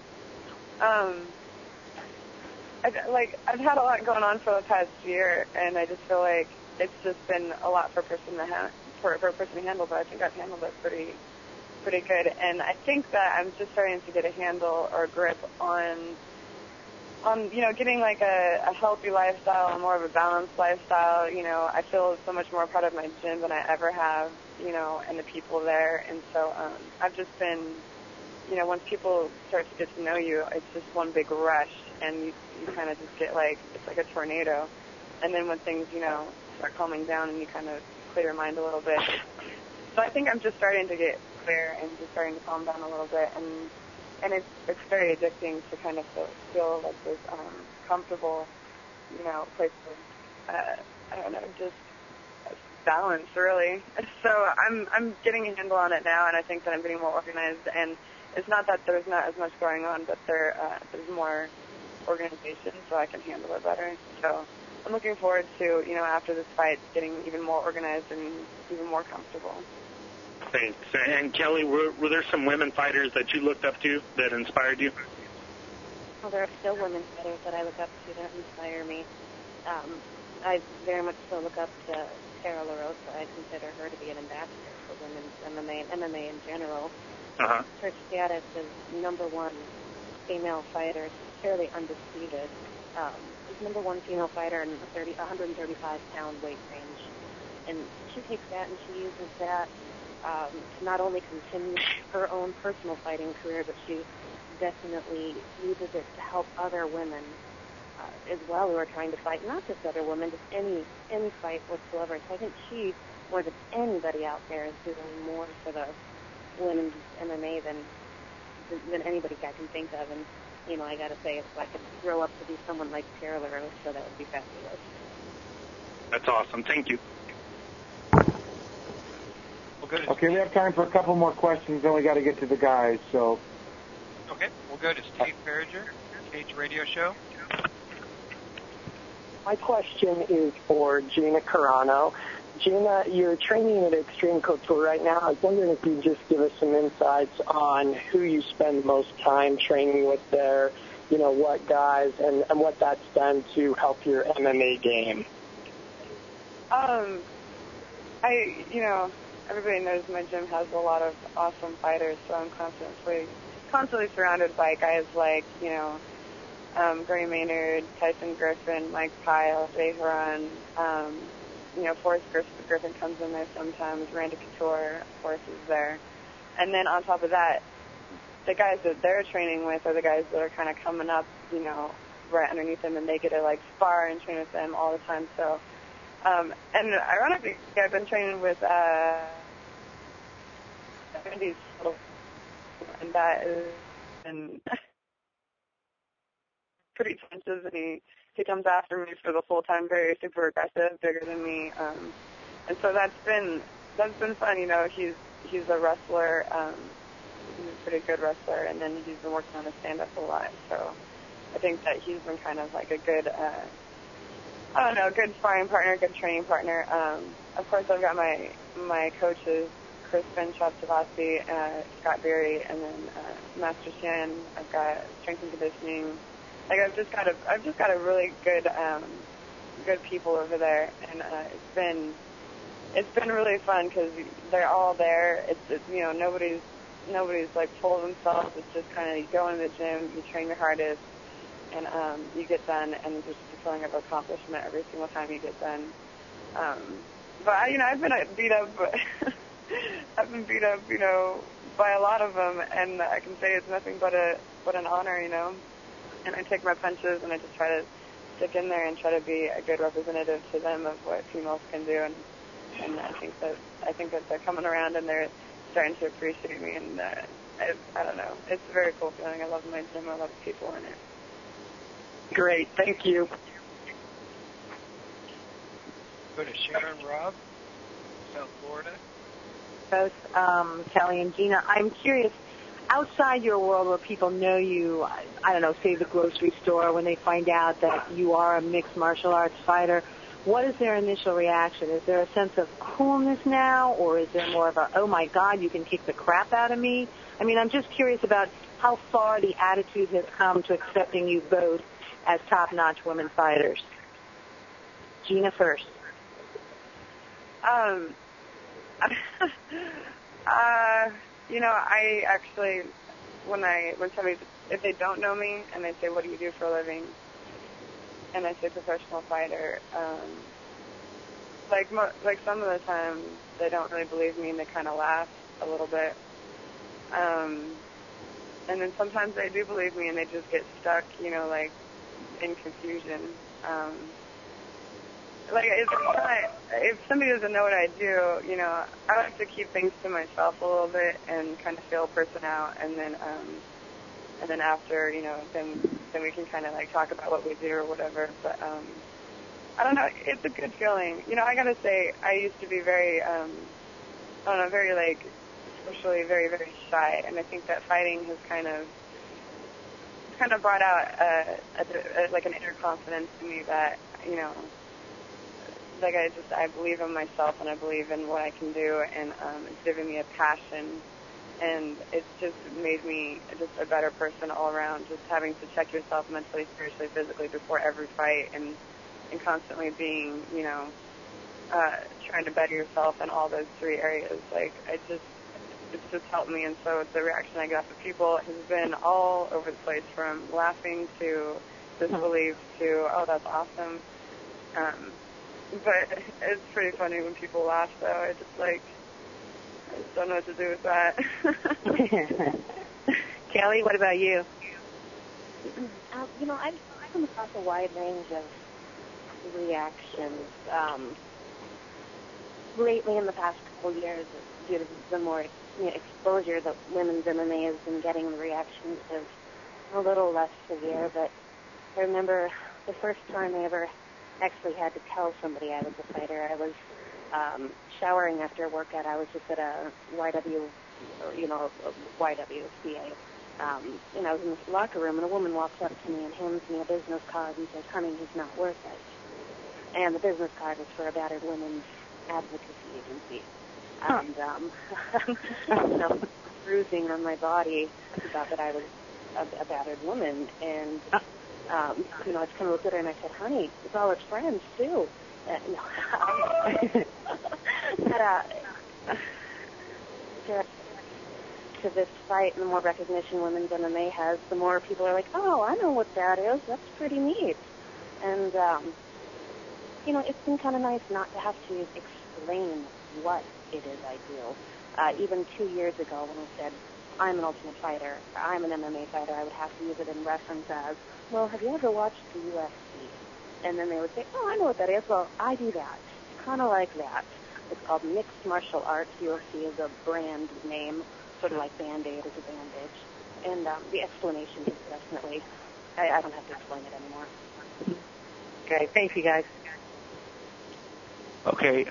I've had a lot going on for the past year, and I just feel like it's just been a lot for a person to handle, but I think I've handled it pretty good. And I think that I'm just starting to get a handle or a grip on getting like a healthy lifestyle, more of a balanced lifestyle. I feel so much more proud of my gym than I ever have, and the people there. And so I've just been, once people start to get to know you, it's just one big rush, and you kind of just get it's like a tornado. And then when things, start calming down and you kind of clear your mind a little bit. So I think I'm just starting to get clear and just starting to calm down a little bit. And it's very addicting to kind of feel like this comfortable, place of, I don't know, just balance, really. So I'm getting a handle on it now, and I think that I'm getting more organized. And it's not that there's not as much going on, but there's more organization, so I can handle it better. So I'm looking forward to, after this fight, getting even more organized and even more comfortable. Thanks. And Kelly, were there some women fighters that you looked up to that inspired you? Well, there are still women fighters that I look up to that inspire me. I very much still look up to Sarah LaRosa. I consider her to be an ambassador for women's MMA and MMA in general. Uh-huh. Her status as #1 female fighter is fairly undisputed. She's #1 female fighter in a 135-pound weight range. And she takes that and she uses that to not only continue her own personal fighting career, but she definitely uses it to help other women as well who are trying to fight, not just other women, just any fight whatsoever. So I think she, more than anybody out there, is doing more for the women's MMA than anybody I can think of. And, I got to say, if I could grow up to be someone like Sarah LaRosa, that would be fabulous. That's awesome. Thank you. Okay, we have time for a couple more questions, then we got to get to the guys, so... Okay, we'll go to Steve Perringer, Cage Radio Show. My question is for Gina Carano. Gina, you're training at Extreme Couture right now. I was wondering if you'd just give us some insights on who you spend most time training with there, what guys, and what that's done to help your MMA game. Everybody knows my gym has a lot of awesome fighters, so I'm constantly surrounded by guys like, Gray Maynard, Tyson Griffin, Mike Pyle, Jay Huron, Forrest Griffin comes in there sometimes, Randy Couture, of course, is there. And then on top of that, the guys that they're training with are the guys that are kind of coming up, right underneath them, and they get to, spar and train with them all the time, so... and ironically, I've been training with Randy's little, and that is pretty tensive, and he comes after me for the full time, very super aggressive, bigger than me, and so that's been fun. He's a wrestler, he's a pretty good wrestler, and then he's been working on his stand up a lot. So I think that he's been kind of like a good. Good sparring partner, good training partner. Of course, I've got my coaches, Chris Benchop Savasi, Scott Berry, and then Master Shan. I've got strength and conditioning. I've just got a really good people over there, and it's been really fun because they're all there. It's nobody's like full of themselves. It's just kind of you go into the gym, you train your hardest, and you get done, and just a feeling of accomplishment every single time you get done. But I've been beat up, by a lot of them, and I can say it's nothing but an honor, And I take my punches, and I just try to stick in there and try to be a good representative to them of what females can do, and I think that they're coming around and they're starting to appreciate me, and I don't know, it's a very cool feeling. I love my gym, I love the people in it. Great, thank you. Go to Sharon Robb, South Florida. Both Kelly and Gina, I'm curious, outside your world where people know you, I don't know, say the grocery store, when they find out that you are a mixed martial arts fighter, what is their initial reaction? Is there a sense of coolness now, or is there more of a, oh, my God, you can kick the crap out of me? I mean, I'm just curious about how far the attitude has come to accepting you both as top-notch women fighters. Gina first. I actually, when somebody, if they don't know me and they say, what do you do for a living? And I say professional fighter, like some of the time they don't really believe me and they kind of laugh a little bit. And then sometimes they do believe me and they just get stuck, like in confusion. If somebody doesn't know what I do, I like to keep things to myself a little bit and kind of feel a person out, and then after, then we can kind of like talk about what we do or whatever. But I don't know, it's a good feeling. I gotta say, I used to be very, very like socially very, very shy, and I think that fighting has kind of brought out like an inner confidence in me that, like I believe in myself and I believe in what I can do, and it's given me a passion, and it's just made me just a better person all around, just having to check yourself mentally, spiritually, physically before every fight, and constantly being, trying to better yourself in all those three areas. Like, it's just helped me, and so the reaction I got from people has been all over the place, from laughing to disbelief to, oh, that's awesome. But it's pretty funny when people laugh, though. I just don't know what to do with that. Kelly, what about you? I've come across a wide range of reactions. Lately, in the past couple of years, due to the more exposure that women's MMA has been getting, the reactions have a little less severe. But I remember the first time I ever actually had to tell somebody I was a fighter. I was showering after a workout. I was just at a YWCA. And I was in the locker room, and a woman walks up to me and hands me a business card and says, honey, he's not worth it. And the business card was for a battered women's advocacy agency. And bruising on my body about that I was a battered woman. And I just kind of looked at her and I said, honey, it's all its friends, too. To this fight, and the more recognition women's MMA has, the more people are like, oh, I know what that is. That's pretty neat. And, it's been kind of nice not to have to explain what it is I do. Even 2 years ago when I said, I'm an Ultimate Fighter, or I'm an MMA fighter, I would have to use it in reference as, well, have you ever watched the UFC? And then they would say, oh, I know what that is. Well, I do that. It's kind of like that. It's called Mixed Martial Arts. UFC is a brand name, sort of like Band-Aid is a bandage. And the explanation is definitely, I don't have to explain it anymore. Okay, thank you, guys. Okay,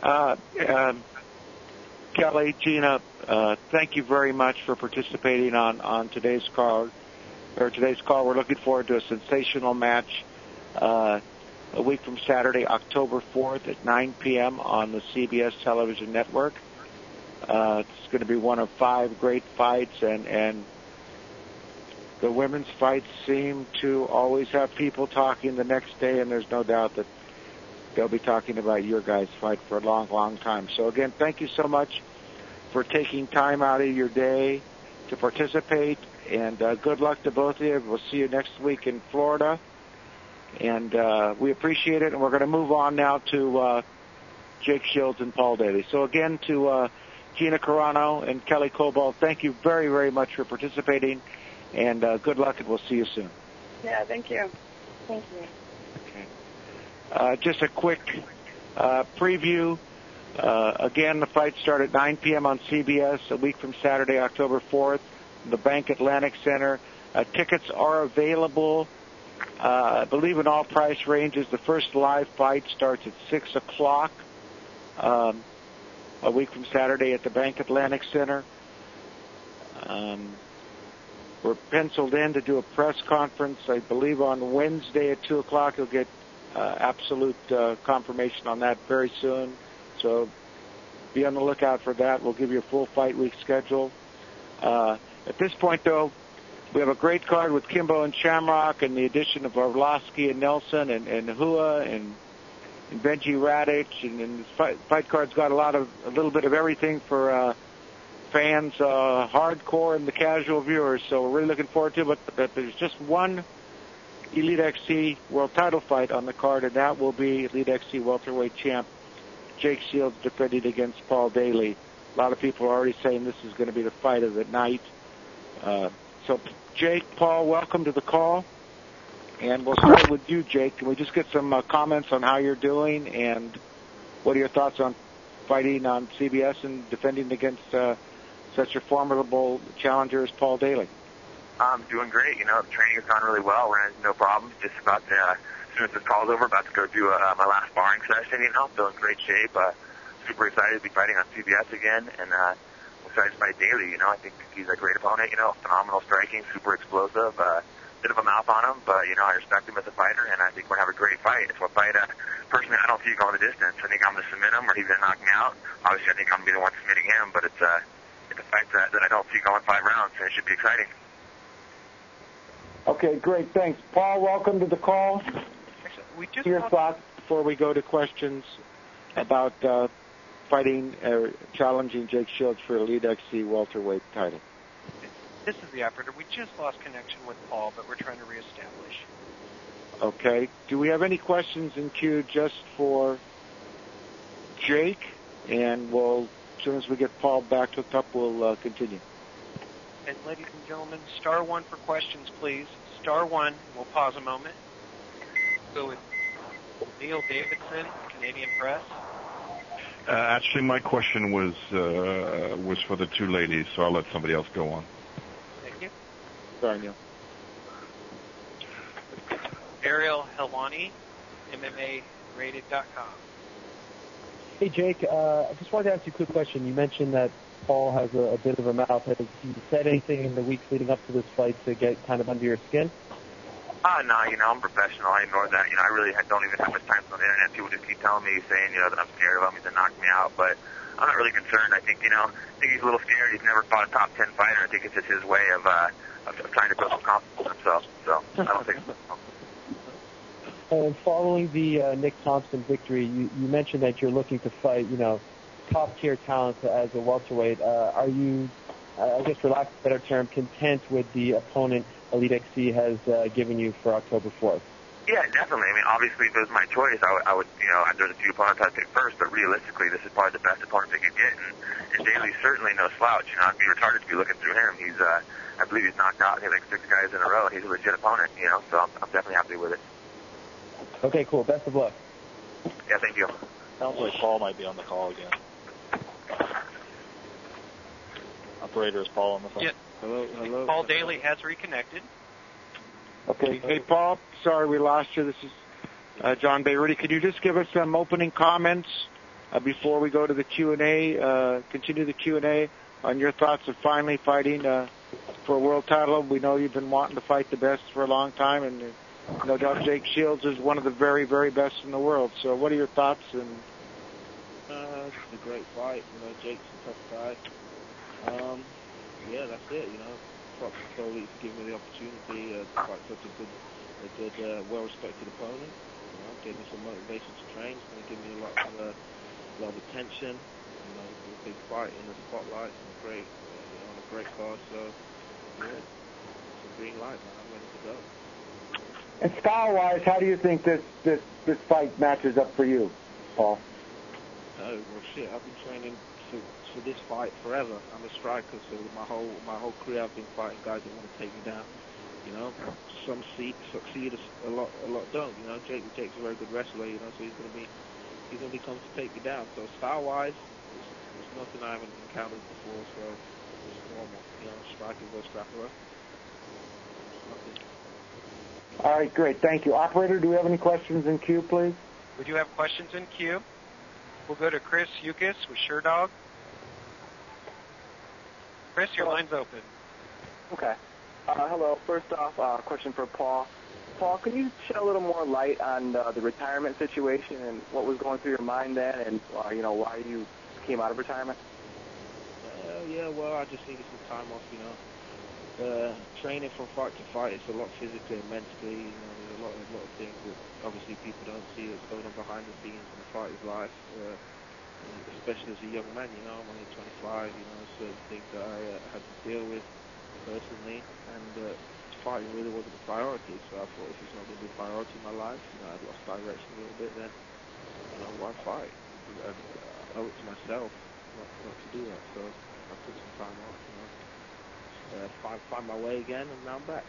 Kelly, Gina, thank you very much for participating on today's call. We're looking forward to a sensational match a week from Saturday, October 4th at 9 p.m. on the CBS television network. It's going to be one of 5 great fights, and the women's fights seem to always have people talking the next day, and there's no doubt that they'll be talking about your guys' fight for a long, long time. So, again, thank you so much for taking time out of your day to participate, and good luck to both of you. We'll see you next week in Florida, and we appreciate it, and we're going to move on now to Jake Shields and Paul Daly. So, again, to Gina Carano and Kelly Cobalt, thank you very, very much for participating, and good luck, and we'll see you soon. Yeah, thank you. Thank you. Just a quick preview. Again, the fight started at 9 p.m. on CBS a week from Saturday, October 4th, the Bank Atlantic Center. Tickets are available, I believe, in all price ranges. The first live fight starts at 6 o'clock a week from Saturday at the Bank Atlantic Center. We're penciled in to do a press conference, I believe, on Wednesday at 2 o'clock. You'll get absolute confirmation on that very soon. So be on the lookout for that. We'll give you a full fight week schedule. At this point, though, we have a great card with Kimbo and Shamrock, and the addition of Arlovsky and Nelson and Hua and Benji Radic, and the fight card's got a little bit of everything for fans, hardcore and the casual viewers. So we're really looking forward to it. But there's just one Elite XC World Title fight on the card, and that will be Elite XC welterweight champ Jake Shields defending against Paul Daly. A lot of people are already saying this is going to be the fight of the night. So, Jake, Paul, welcome to the call. And we'll start with you, Jake. Can we just get some comments on how you're doing, and what are your thoughts on fighting on CBS and defending against such a formidable challenger as Paul Daly? I'm doing great. You know, the training has gone really well. We're no problems. Just about to, as soon as this call's over, about to go do my last sparring session. You know, still in great shape. Super excited to be fighting on CBS again, and excited to fight Daly. You know, I think he's a great opponent. You know, phenomenal striking, super explosive. Bit of a mouth on him, but you know, I respect him as a fighter, and I think we're gonna have a great fight. It's a fight. Personally, I don't see it going the distance. I think I'm gonna submit him, or he's gonna knock me out. Obviously, I think I'm gonna be the one submitting him, but it's a fight that I don't see going 5 rounds, and it should be exciting. Okay, great. Thanks. Paul, welcome to the call. Your thoughts before we go to questions about fighting, challenging Jake Shields for Elite XC welterweight title. This is the operator. We just lost connection with Paul, but we're trying to reestablish. Okay. Do we have any questions in queue just for Jake? And as soon as we get Paul back hooked up, we'll continue. And ladies and gentlemen, star 1 for questions, please. Star 1. We'll pause a moment. Go with Neil Davidson, Canadian Press. Actually, my question was for the two ladies, so I'll let somebody else go on. Thank you. Sorry, Neil. Ariel Helwani, MMArated.com. Hey, Jake, I just wanted to ask you a quick question. You mentioned that Paul has a bit of a mouth. Has he said anything in the weeks leading up to this fight to get kind of under your skin? No, you know, I'm professional. I ignore that. You know, I really don't even have much time on the internet. People just keep telling me, saying, you know, that I'm scared of him. He's going to knock me out. But I'm not really concerned. I think, you know, he's a little scared. He's never fought a top 10 fighter. I think it's just his way of trying to build some confidence in himself. So I don't think so. And following the Nick Thompson victory, you mentioned that you're looking to fight, you know, top-tier talent as a welterweight. Are you, I guess for lack of a better term, content with the opponent Elite XC has given you for October 4th? Yeah, definitely. I mean, obviously, if it was my choice, I would, you know, there's a few opponents I'd pick first, but realistically, this is probably the best opponent they could get, and Daly's certainly no slouch. You know, I'd be retarded to be looking through him. He's, I believe he's knocked out, like 6 guys in a row, and he's a legit opponent, you know, so I'm definitely happy with it. Okay, cool. Best of luck. Yeah, thank you. Sounds like Paul might be on the call again. Operator, is Paul on the phone? Yeah. Hello. Paul Daly has reconnected. Okay. Hey, Paul. Sorry we lost you. This is John Bayrudy. Could you just give us some opening comments before we go to the Q&A, continue the Q&A on your thoughts of finally fighting for a world title? We know you've been wanting to fight the best for a long time, and no doubt Jake Shields is one of the very, very best in the world. So what are your thoughts? It's a great fight. You know, Jake's a tough guy. Yeah, that's it. You know, props to Foley for giving me the opportunity to fight such a good, well-respected opponent. You know, gave me some motivation to train. It's going to give me a lot of attention. You know, it's a big fight in the spotlight and on a great card. So yeah, it's a green light, man. I'm ready to go. And style-wise, how do you think this fight matches up for you, Paul? Oh, well, shit, I've been training for this fight forever. I'm a striker, so my whole career I've been fighting guys that want to take me down. You know, some succeed, a lot don't. You know, Jake's a very good wrestler. You know, so he's gonna be coming to take me down. So style-wise, it's nothing I haven't encountered before. So it's normal. You know, striker versus striker. Nothing. All right, great. Thank you. Operator, do we have any questions in queue, please? We do have questions in queue. We'll go to Chris Yukis with SureDog. Chris, your line's open. Okay. Hello. First off, question for Paul. Paul, can you shed a little more light on the retirement situation and what was going through your mind then, and why you came out of retirement? Yeah, well, I just needed some time off, Training from fight to fight, it's a lot physically and mentally. There's a lot of things that obviously people don't see that's going on behind the scenes in the fighter's life, especially as a young man. I'm only 25. Certain things that I had to deal with personally, and fighting really wasn't a priority. So I thought, if it's not going to be a priority in my life, I'd lost direction a little bit. Then, why fight? I owe it to myself not to do that. So I took some time off. Find my way again, and now I'm back.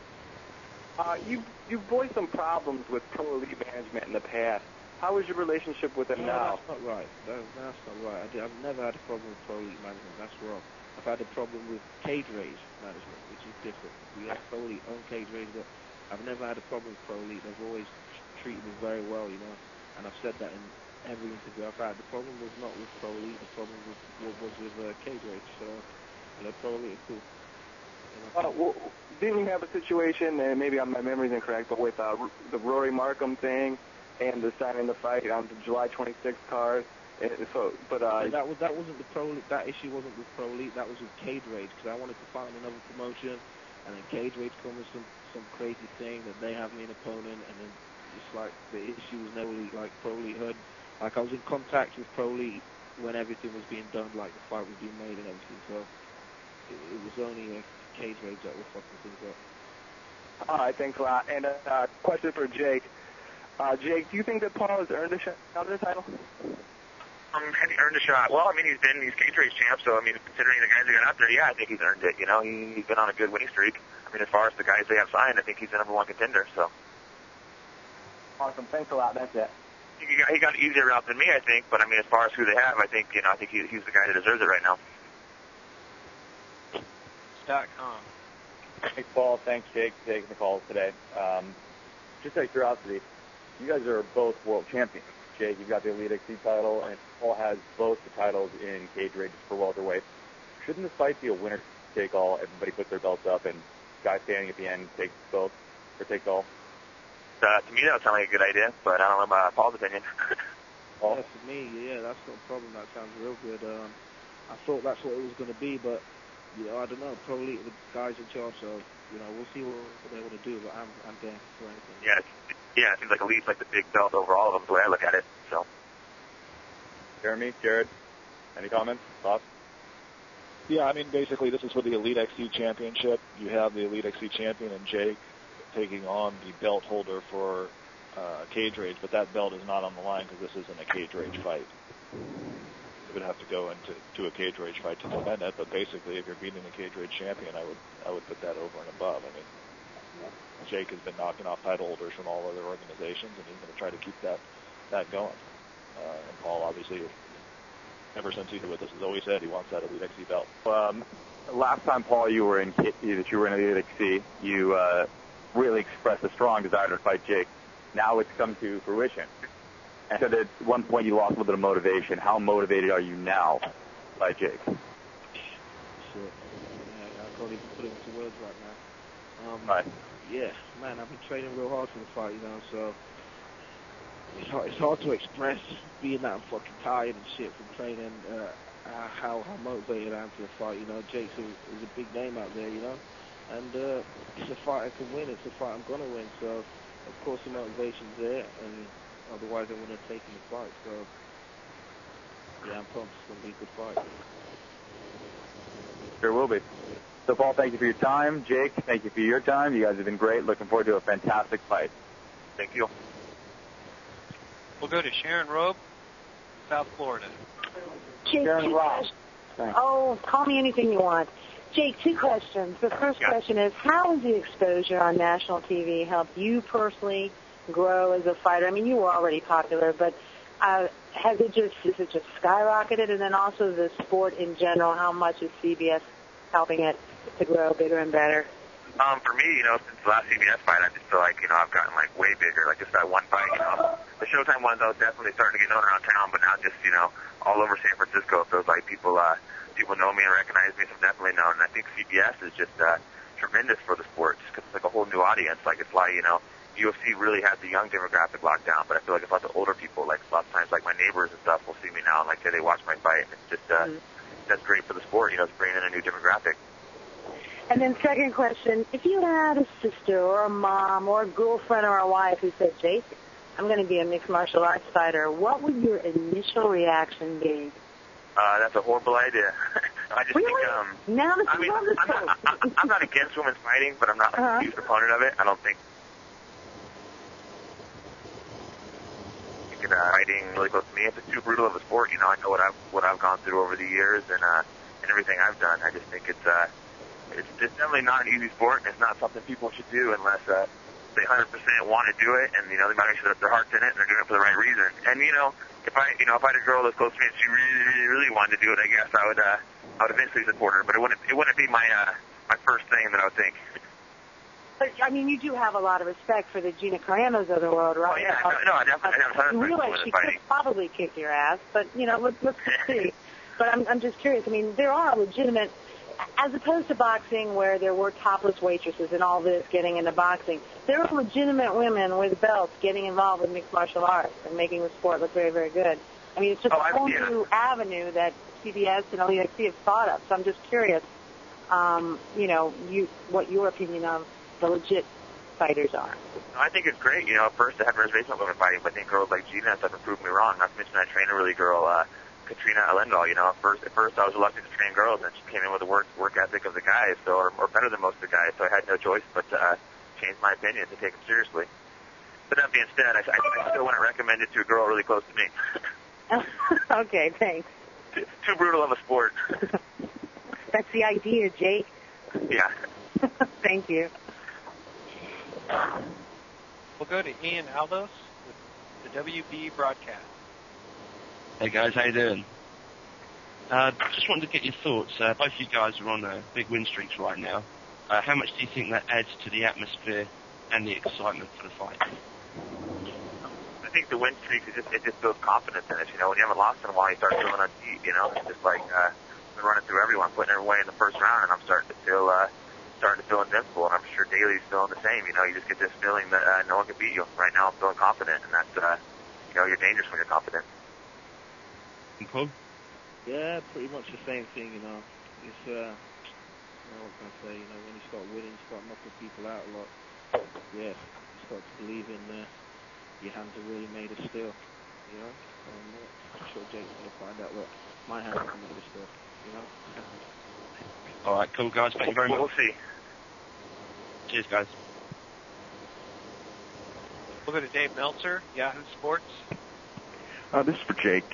You've voiced some problems with Pro Elite management in the past. How is your relationship with them now? That's not right. That's not right. I've never had a problem with Pro Elite management. That's wrong. I've had a problem with Cage Rage management, which is different. We have Pro Elite own Cage Rage, but I've never had a problem with Pro Elite. They've always treated me very well, and I've said that in every interview I've had. The problem was not with Pro Elite. The problem was with Cage Rage. So, Pro Elite is cool. Well, didn't you have a situation, and maybe my memory's incorrect, but with the Rory Markham thing and the signing the fight on the July 26th card? That wasn't the Pro Elite. That issue wasn't with Pro Elite. That was with Cage Rage, because I wanted to find another promotion, and then Cage Rage come with some crazy thing that they have me an opponent, and then it's like the issue was never like Pro Elite heard. Like I was in contact with Pro Elite when everything was being done, like the fight was being made and everything. So it was only Cage Rage that was fucking things up. All right, thanks a lot. And a question for Jake. Jake, do you think that Paul has earned a shot at the title? Has he earned a shot? Well, he's Cage Rage champ, so considering the guys that got out there, yeah, I think he's earned it. He's been on a good winning streak. As far as the guys they have signed, I think he's the number one contender. So. Awesome, thanks a lot. That's it. He got an easier route than me, I think. But as far as who they have, I think he's the guy that deserves it right now. .com. Thanks, Paul. Thanks, Jake, for taking the calls today. Just out of curiosity, you guys are both world champions. Jake, you've got the Elite XC title, and Paul has both the titles in Cage Rage for welterweight. Shouldn't this fight be a winner-take-all? Everybody puts their belts up, and guy standing at the end takes both, or takes all? To me, that would sound like a good idea, but I don't know about Paul's opinion. Paul? For me, yeah, that's not a problem. That sounds real good. I thought that's what it was going to be, but I don't know. Probably the guys in charge, so we'll see what they want to do. But I'm game for anything. Yeah, it seems like Elite's like the big belt over all of them, the way I look at it. So. Jeremy, Jared, any comments, thoughts? Yeah, basically this is for the Elite XC Championship. You have the Elite XC champion and Jake taking on the belt holder for Cage Rage, but that belt is not on the line because this isn't a Cage Rage fight. You would have to go into a Cage Rage fight to defend it, but basically if you're beating the Cage Rage champion, I would put that over and above. Jake has been knocking off title holders from all other organizations, and he's going to try to keep that going. And Paul, obviously, ever since he's been with us, has always said he wants that Elite XC belt. Last time, Paul, you were in Elite XC, you really expressed a strong desire to fight Jake. Now it's come to fruition. And so at one point you lost a little bit of motivation. How motivated are you now by Jake? Shit. Yeah, I can't even put it into words right now. Right. Yeah, man, I've been training real hard for the fight, so it's hard to express being that I'm fucking tired and shit from training, how motivated I am for the fight. Jake is a big name out there, and it's a fight I can win. It's a fight I'm gonna win. So of course the motivation's there, and otherwise I wouldn't have taken the fight. So yeah, I'm pumped. It's gonna be a good fight. Sure will be. So Paul, thank you for your time. Jake, thank you for your time. You guys have been great. Looking forward to a fantastic fight. Thank you. We'll go to Sharon Robe, South Florida. Jake, Sharon Robe. Oh, call me anything you want. Jake, two questions. The first question is, how has the exposure on national TV helped you personally grow as a fighter? You were already popular, but is it just skyrocketed? And then also the sport in general, how much is CBS helping it to grow bigger and better? For me, since the last CBS fight, I just feel like, I've gotten way bigger. Like just that one fight, the Showtime ones, I was definitely starting to get known around town, but now just, all over San Francisco, it feels like people know me and recognize me, so I'm definitely known. And I think CBS is just tremendous for the sport, just because it's like a whole new audience. Like it's why, UFC really has the young demographic locked down, but I feel like it's lots of older people. Like a lot of times, like my neighbors and stuff will see me now and like say they watch my fight. And it's just that's great for the sport. You know, it's bringing in a new demographic. And then second question, if you had a sister or a mom or a girlfriend or a wife who said, Jake, I'm going to be a mixed martial arts fighter, what would your initial reaction be? That's a horrible idea. I just really? think, now that I mean, I'm not against women's fighting, but I'm not a huge proponent of it. I don't think fighting really close to me. It's too brutal of a sport. You know, I know what I've gone through over the years and everything I've done. I just think it's definitely not an easy sport, and it's not something people should do unless they 100% want to do it, and you know they might make sure that their heart's in it and they're doing it for the right reason. And you know, if I had a girl that's close to me and she really wanted to do it, I guess I would eventually support her. But it wouldn't be my first thing that I would think. But, I mean, you do have a lot of respect for the Gina Caranos of the world, right? Oh, yeah. No, I definitely have You realize she could probably kick your ass, but, you know, let's see. But I'm just curious. I mean, there are legitimate, as opposed to boxing where there were topless waitresses and all this getting into boxing, there are legitimate women with belts getting involved with mixed martial arts and making the sport look very, very good. I mean, it's just a whole new avenue that CBS and LEXC have thought of. So I'm just curious, you know, what your opinion of the legit fighters are. No, I think it's great. You know, at first I had reservations on women fighting, but I think girls like Gina and stuff have proved me wrong. Not to mention I trained a really girl, Katrina Alendal. You know, at first I was reluctant to train girls, and she came in with the work ethic of the guys, so or better than most of the guys. So I had no choice but to change my opinion to take them seriously. But that being said, I still wouldn't recommend it to a girl really close to me. Okay, thanks. Too brutal of a sport. That's the idea, Jake. Yeah. Thank you. We'll go to Ian Aldos with the WB broadcast. Hey guys, how you doing? Just wanted to get your thoughts. Both you guys are on big win streaks right now. How much do you think that adds to the atmosphere and the excitement for the fight? I think the win streak it just builds confidence in us. You know, when you haven't lost in a while, you start feeling unbeat. You know, it's just like been running through everyone, putting everyone in the first round, and I'm starting to feel invincible. And I'm sure Daly's feeling the same. You know, you just get this feeling that no one can beat you. Right now, I'm feeling confident, and that's you know, you're dangerous when you're confident. Cool. Yeah, pretty much the same thing. You know, it's you know, what can I say? You know, when you start winning, you start knocking people out a lot. Yeah, you start to believe in your hands are really made of steel. You know, I'm sure Jake's gonna find out that my hands are made of steel. You know. All right, cool guys. Thank you very much. We'll see. Cheers, guys. We'll go to Dave Meltzer, Yahoo Sports. This is for Jake.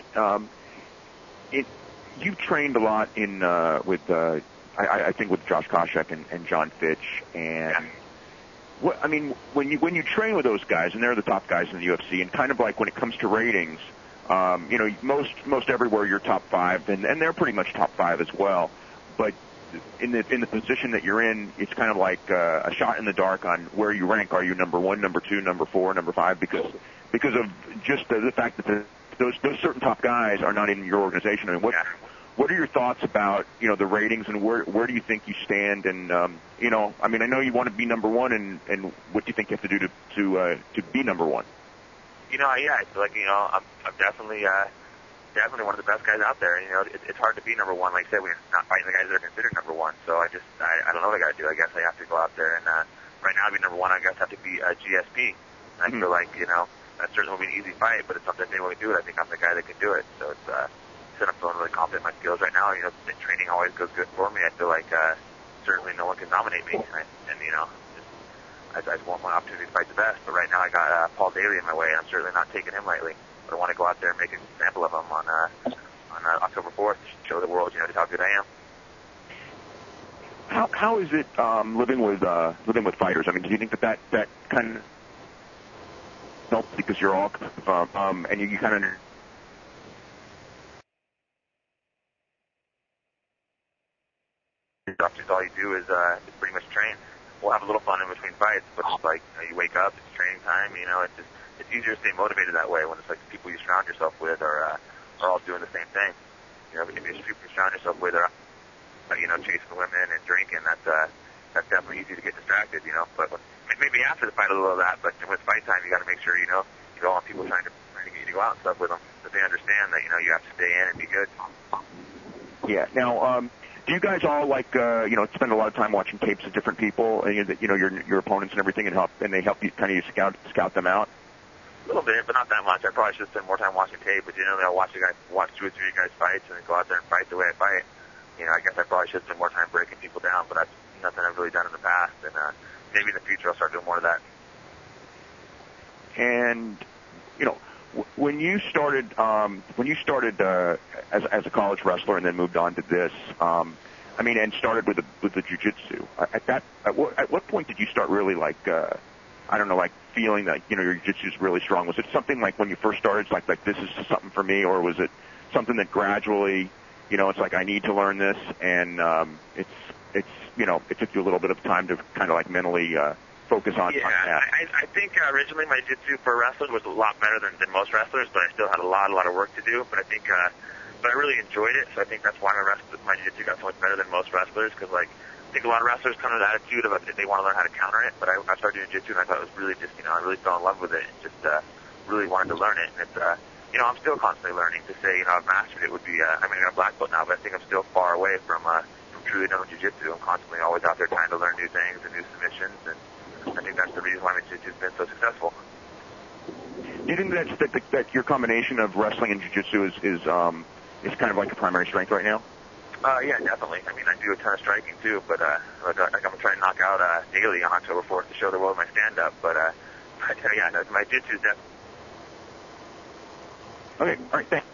You've trained a lot in with I think with Josh Koscheck and John Fitch, and I mean when you train with those guys, and they're the top guys in the UFC, and kind of like when it comes to ratings, you know, most everywhere you're top 5, and they're pretty much top 5 as well, but in the position that you're in, it's kind of like a shot in the dark on where you rank. Are you number 1, number 2, number 4, number 5? Because of just the fact that those certain top guys are not in your organization. I mean, what are your thoughts about, you know, the ratings, and where do you think you stand? And you know, I mean, I know you want to be number 1, and what do you think you have to do to be number 1? You know, yeah, I feel like, you know, I'm definitely one of the best guys out there. You know, it's hard to be number 1. Like I said, we're not fighting the guys that are considered number 1. So I don't know what I got to do. I guess I have to go out there and right now to be number 1, I guess I have to be GSP. And I feel like, you know, that certainly will be an easy fight, but it's something if anyone can do it. I think I'm the guy that can do it. So it's I'm feeling really confident in my skills right now. You know, the training always goes good for me. I feel like certainly no one can nominate me, and you know, I just want my opportunity to fight the best. But right now I got Paul Daly in my way, and I'm certainly not taking him lightly. But I want to go out there and make an example of him on October 4th to show the world, you know, just how good I am. How is it living with fighters? I mean, do you think that kind of helps because you're all and you kind of all you do is pretty much train. We'll have a little fun in between fights, but it's like, you know, you wake up, it's training time. You know, it's easier to stay motivated that way when it's like the people you surround yourself with are all doing the same thing. You know, if you surround yourself with are you know, chasing women and drinking, that's definitely easy to get distracted. You know, but when maybe after the fight a little of that, but with fight time, you got to make sure, you don't want people trying to get you to go out and stuff with them, that they understand that, you have to stay in and be good. Yeah. Now, do you guys all spend a lot of time watching tapes of different people, and your opponents and everything, and they help you kind of scout them out? A little bit, but not that much. I probably should spend more time watching tape, but generally I'll watch 2 or 3 guys fights and then go out there and fight the way I fight. I guess I probably should spend more time breaking people down, but that's nothing I've really done in the past, and maybe in the future I'll start doing more of that. And when you started as a college wrestler and then moved on to this, and started with the jiu-jitsu, at what point did you start really feeling that your jiu-jitsu is really strong? Was it something like when you first started, it's like this is something for me, or was it something that gradually, it's like I need to learn this, and it took you a little bit of time to kind of mentally focus on that? I think originally my jiu-jitsu for wrestling was a lot better than most wrestlers, but I still had a lot of work to do. But I think, but I really enjoyed it, so I think that's why my jiu-jitsu got so much better than most wrestlers, because I think a lot of wrestlers come with the attitude of they want to learn how to counter it, but I started doing jiu-jitsu and I thought it was really just, I really fell in love with it and just really wanted to learn it. And it's, I'm still constantly learning. To say, I've mastered it would be, I'm a black belt now, but I think I'm still far away from truly knowing jiu-jitsu. I'm constantly always out there trying to learn new things and new submissions, and I think that's the reason why my jiu-jitsu's been so successful. Do you think that your combination of wrestling and jiu-jitsu is kind of like a primary strength right now? Yeah, definitely. I do a ton of striking too, but I'm gonna try to knock out Daly on October 4th to show the world my stand-up. But yeah, no, my jiu-jitsu is definitely. Okay, all right, thanks.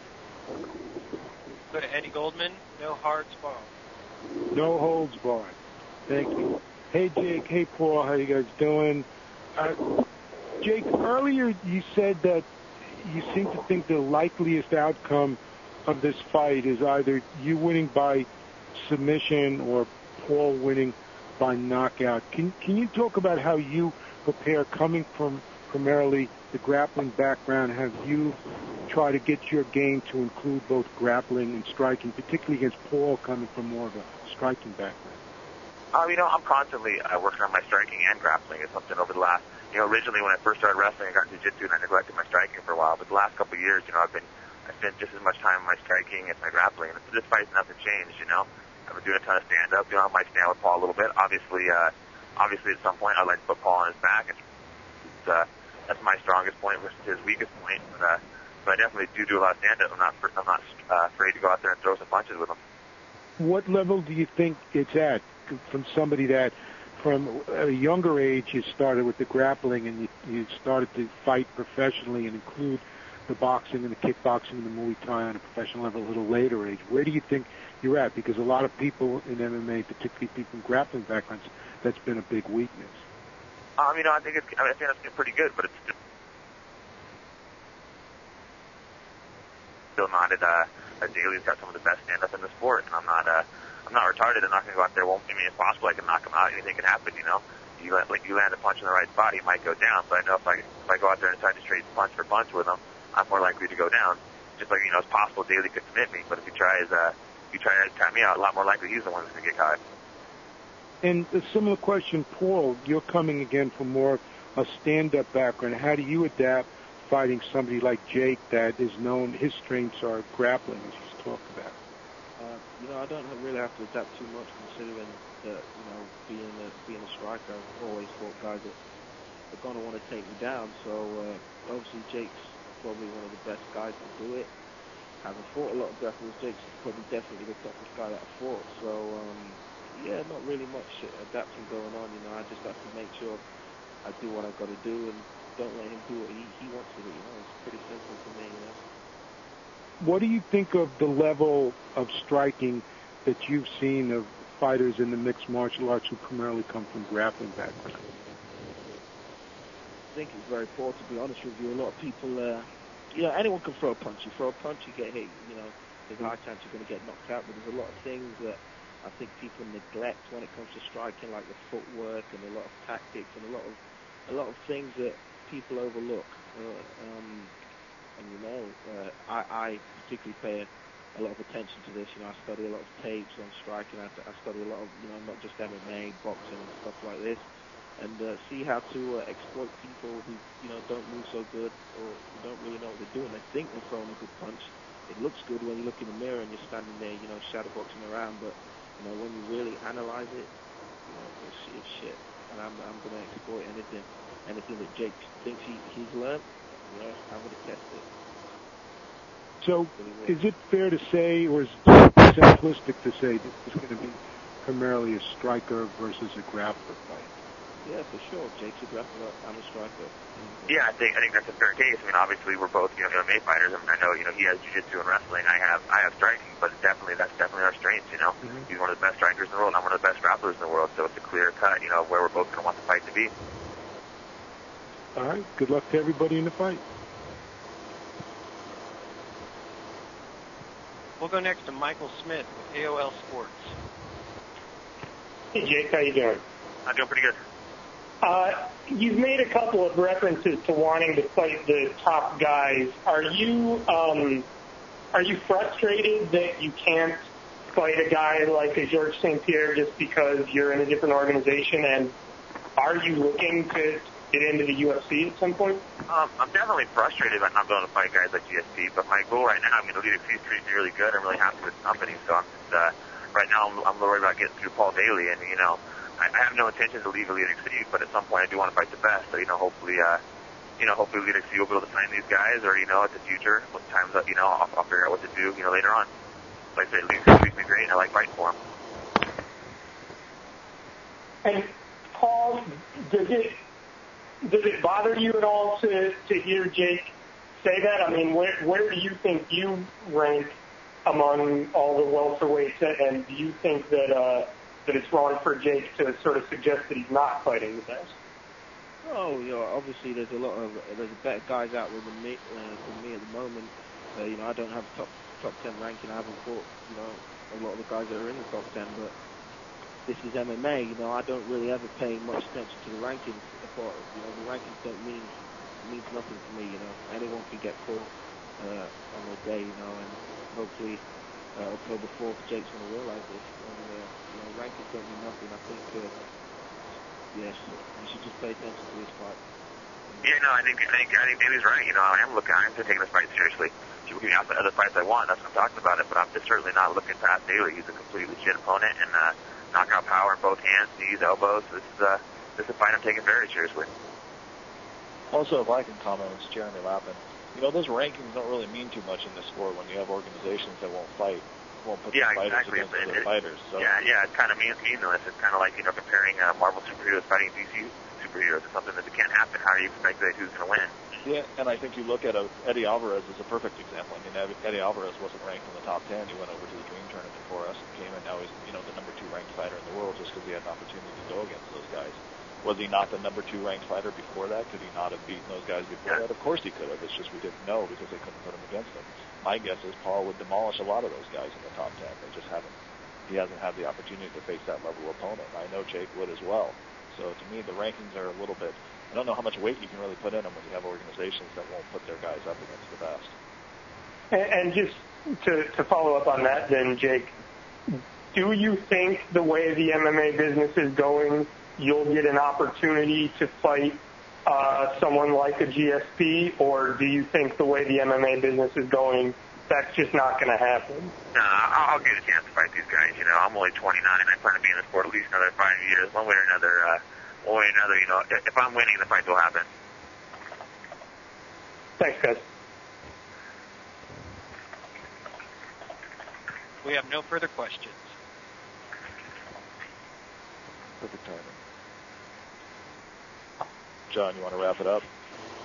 Go to Eddie Goldman. No hard spar. No holds barred. Thank you. Hey, Jake. Hey, Paul. How you guys doing? Jake, earlier you said that you seem to think the likeliest outcome of this fight is either you winning by submission or Paul winning by knockout. Can you talk about how you prepare, coming from primarily the grappling background? Have you tried to get your game to include both grappling and striking, particularly against Paul coming from more of a striking background? I'm constantly working on my striking and grappling. It's something over the last, originally when I first started wrestling, I got jiu-jitsu and I neglected my striking for a while. But the last couple of years, I spent just as much time on my striking as my grappling. And for this fight, nothing changed, I've been doing a ton of stand-up. I might stand with Paul a little bit. Obviously at some point, I'd like to put Paul on his back. That's my strongest point versus his weakest point. But I definitely do a lot of stand-up. I'm not afraid to go out there and throw some punches with him. What level do you think it's at from somebody that from a younger age you started with the grappling and you started to fight professionally and include the boxing and the kickboxing and the Muay Thai on a professional level a little later age? Where do you think you're at? Because a lot of people in MMA, particularly people in grappling backgrounds, that's been a big weakness. I think that's been pretty good, but it's still not at Daly's got some of the best stand-up in the sport, and I'm not retarded. I'm not going to go out there. Won't be impossible. I can knock him out. Anything can happen. You land a punch in the right spot, he might go down. But I know if I go out there and try to trade punch for punch with him, I'm more likely to go down. Just like it's possible Daly could submit me, but if he tries to tap me out, a lot more likely he's the one that's going to get caught. And a similar question, Paul, you're coming again from more a stand-up background. How do you adapt fighting somebody like Jake that is known, his strengths are grappling, as you talked about? I don't really have to adapt too much, considering that, being a striker, I've always fought guys that are going to want to take me down. So, obviously, Jake's probably one of the best guys to do it. Having fought a lot of grapplers, Jake's probably definitely the toughest guy that I've fought. So, yeah, not really much adapting going on. I just have to make sure I do what I've got to do and don't let him do what he wants to do. It's pretty simple for me. What do you think of the level of striking that you've seen of fighters in the mixed martial arts who primarily come from grappling backgrounds? I think it's very poor, to be honest with you. A lot of people, anyone can throw a punch. You throw a punch, you get hit. There's a high chance you're going to get knocked out. But there's a lot of things that I think people neglect when it comes to striking, like the footwork and a lot of tactics and a lot of things that people overlook. I particularly pay a lot of attention to this. I study a lot of tapes on striking. I study a lot of, not just MMA, boxing and stuff like this. and see how to exploit people who, don't move so good or don't really know what they're doing. They think they're throwing a good punch. It looks good when you look in the mirror and you're standing there, shadowboxing around, but, when you really analyze it, it's shit. And I'm going to exploit anything that Jake thinks he's learned, I'm going to test it. So, is it fair to say, or is it simplistic to say that it's going to be primarily a striker versus a grappler fight? Yeah, for sure. Jake's a grappler. I'm a striker. Yeah, I think that's a fair case. I mean, obviously we're both MMA fighters. I mean, I know he has jiu-jitsu and wrestling. I have striking, but that's definitely our strengths. Mm-hmm. He's one of the best strikers in the world. I'm one of the best grapplers in the world. So it's a clear cut, where we're both going to want the fight to be. All right. Good luck to everybody in the fight. We'll go next to Michael Smith with AOL Sports. Hey, Jake, how you doing? I'm doing pretty good. You've made a couple of references to wanting to fight the top guys. Are you frustrated that you can't fight a guy like a Georges St. Pierre just because you're in a different organization? And are you looking to get into the UFC at some point? I'm definitely frustrated about not being able to fight guys like GSP, but my goal right now, the Elite XC is treating me really good. I'm really happy with the company, so I'm just, right now I'm a little worried about getting through Paul Daly, and, I have no intention to leave Elite XC, but at some point I do want to fight the best, so, hopefully Elite XC will be able to sign these guys, or, at the future, when time's up, I'll figure out what to do, later on. Like I said, Elite XC treats me great, and I like fighting for them. And, Paul, does it bother you at all to hear Jake say that? I mean, where do you think you rank among all the welterweights, and do you think that it's wrong for Jake to sort of suggest that he's not fighting the best? Oh, obviously there's better guys out there than me at the moment. I don't have top 10 ranking. I haven't fought, a lot of the guys that are in the top 10, but this is MMA. I don't really ever pay much attention to the rankings. The rankings means nothing to me. Anyone can get caught on the day, and hopefully October 4th, Jake's going to realize this. And rankings don't mean nothing. I think yes, you should just pay attention to this fight. Yeah, no, I think Daly's right. I'm taking this fight seriously. If you give me other fights I want, that's what I'm talking about it. But I'm just certainly not looking past Daly. He's a completely legit opponent, and knockout power in both hands, knees, elbows. This is a fight I'm taking very seriously. Also, if I can comment, it's Jeremy Lappin. Those rankings don't really mean too much in this sport when you have organizations that won't put the fighters against other fighters. So. Yeah, it's kind of meaningless. It's kind of like, comparing Marvel superheroes fighting DC superheroes. It's something that can't happen. How do you speculate who's going to win? Yeah, and I think you look at Eddie Alvarez as a perfect example. I mean, Eddie Alvarez wasn't ranked in the top 10. He went over to the Dream Tournament for us and came in. Now he's, the number 2 ranked fighter in the world just because he had an opportunity to go against those guys. Was he not the number 2 ranked fighter before that? Could he not have beaten those guys before that? Of course he could have. It's just we didn't know because they couldn't put him against him. My guess is Paul would demolish a lot of those guys in the top 10. He hasn't had the opportunity to face that level of opponent. I know Jake would as well. So to me, the rankings are a little bit, I don't know how much weight you can really put in them when you have organizations that won't put their guys up against the best. And just to follow up on that then, Jake, do you think the way the MMA business is going, you'll get an opportunity to fight someone like a GSP, or do you think the way the MMA business is going, that's just not going to happen? No, I'll get a chance to fight these guys. I'm only 29. I plan to be in the sport at least another 5 years. One way or another, if I'm winning, the fights will happen. Thanks, guys. We have no further questions. Perfect timing. John, you want to wrap it up?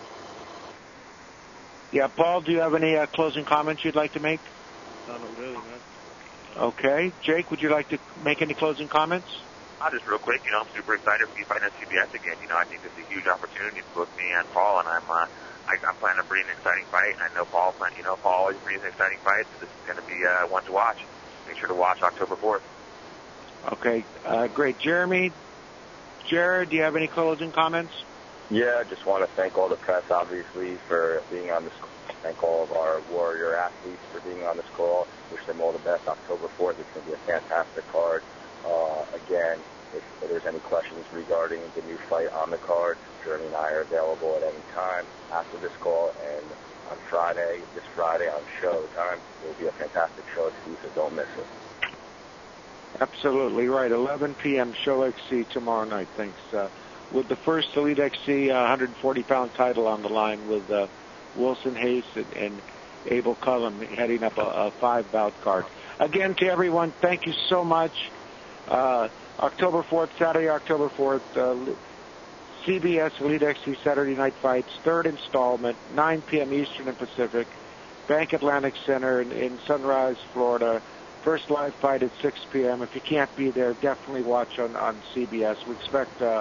Yeah, Paul, do you have any closing comments you'd like to make? No, not really, man. Okay. Jake, would you like to make any closing comments? Just real quick, I'm super excited for you fighting at CBS again. I think it's a huge opportunity for both me and Paul, and I'm planning to bring an exciting fight. And I know Paul always brings an exciting fight, so this is going to be one to watch. Make sure to watch October 4th. Okay, great. Jeremy, Jared, do you have any closing comments? Yeah, I just want to thank all the press, obviously, for being on this call. Thank all of our Warrior athletes for being on this call. Wish them all the best. October 4th, it's going to be a fantastic card. again, if there's any questions regarding the new fight on the card, Jeremy and I are available at any time after this call. And on this Friday on Showtime, it will be a fantastic show to see, so don't miss it. Absolutely right. 11 p.m. Show XC tomorrow night. Thanks. With the first Elite XC 140-pound title on the line with Wilson Hayes and Abel Cullum heading up a 5-bout card. Again, to everyone, thank you so much. October 4th, Saturday, October 4th, CBS Elite XC Saturday Night Fights, third installment, 9 p.m. Eastern and Pacific, Bank Atlantic Center in Sunrise, Florida. First live fight at 6 p.m. If you can't be there, definitely watch on CBS. We expect a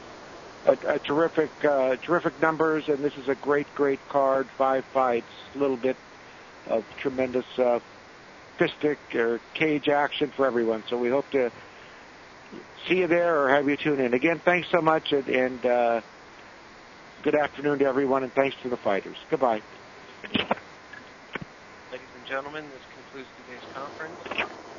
terrific numbers, and this is a great card, 5 fights, a little bit of tremendous fistic or cage action for everyone. So we hope to see you there or have you tune in. Again, thanks so much, and good afternoon to everyone, and thanks to the fighters. Goodbye. Ladies and gentlemen, this concludes today's conference.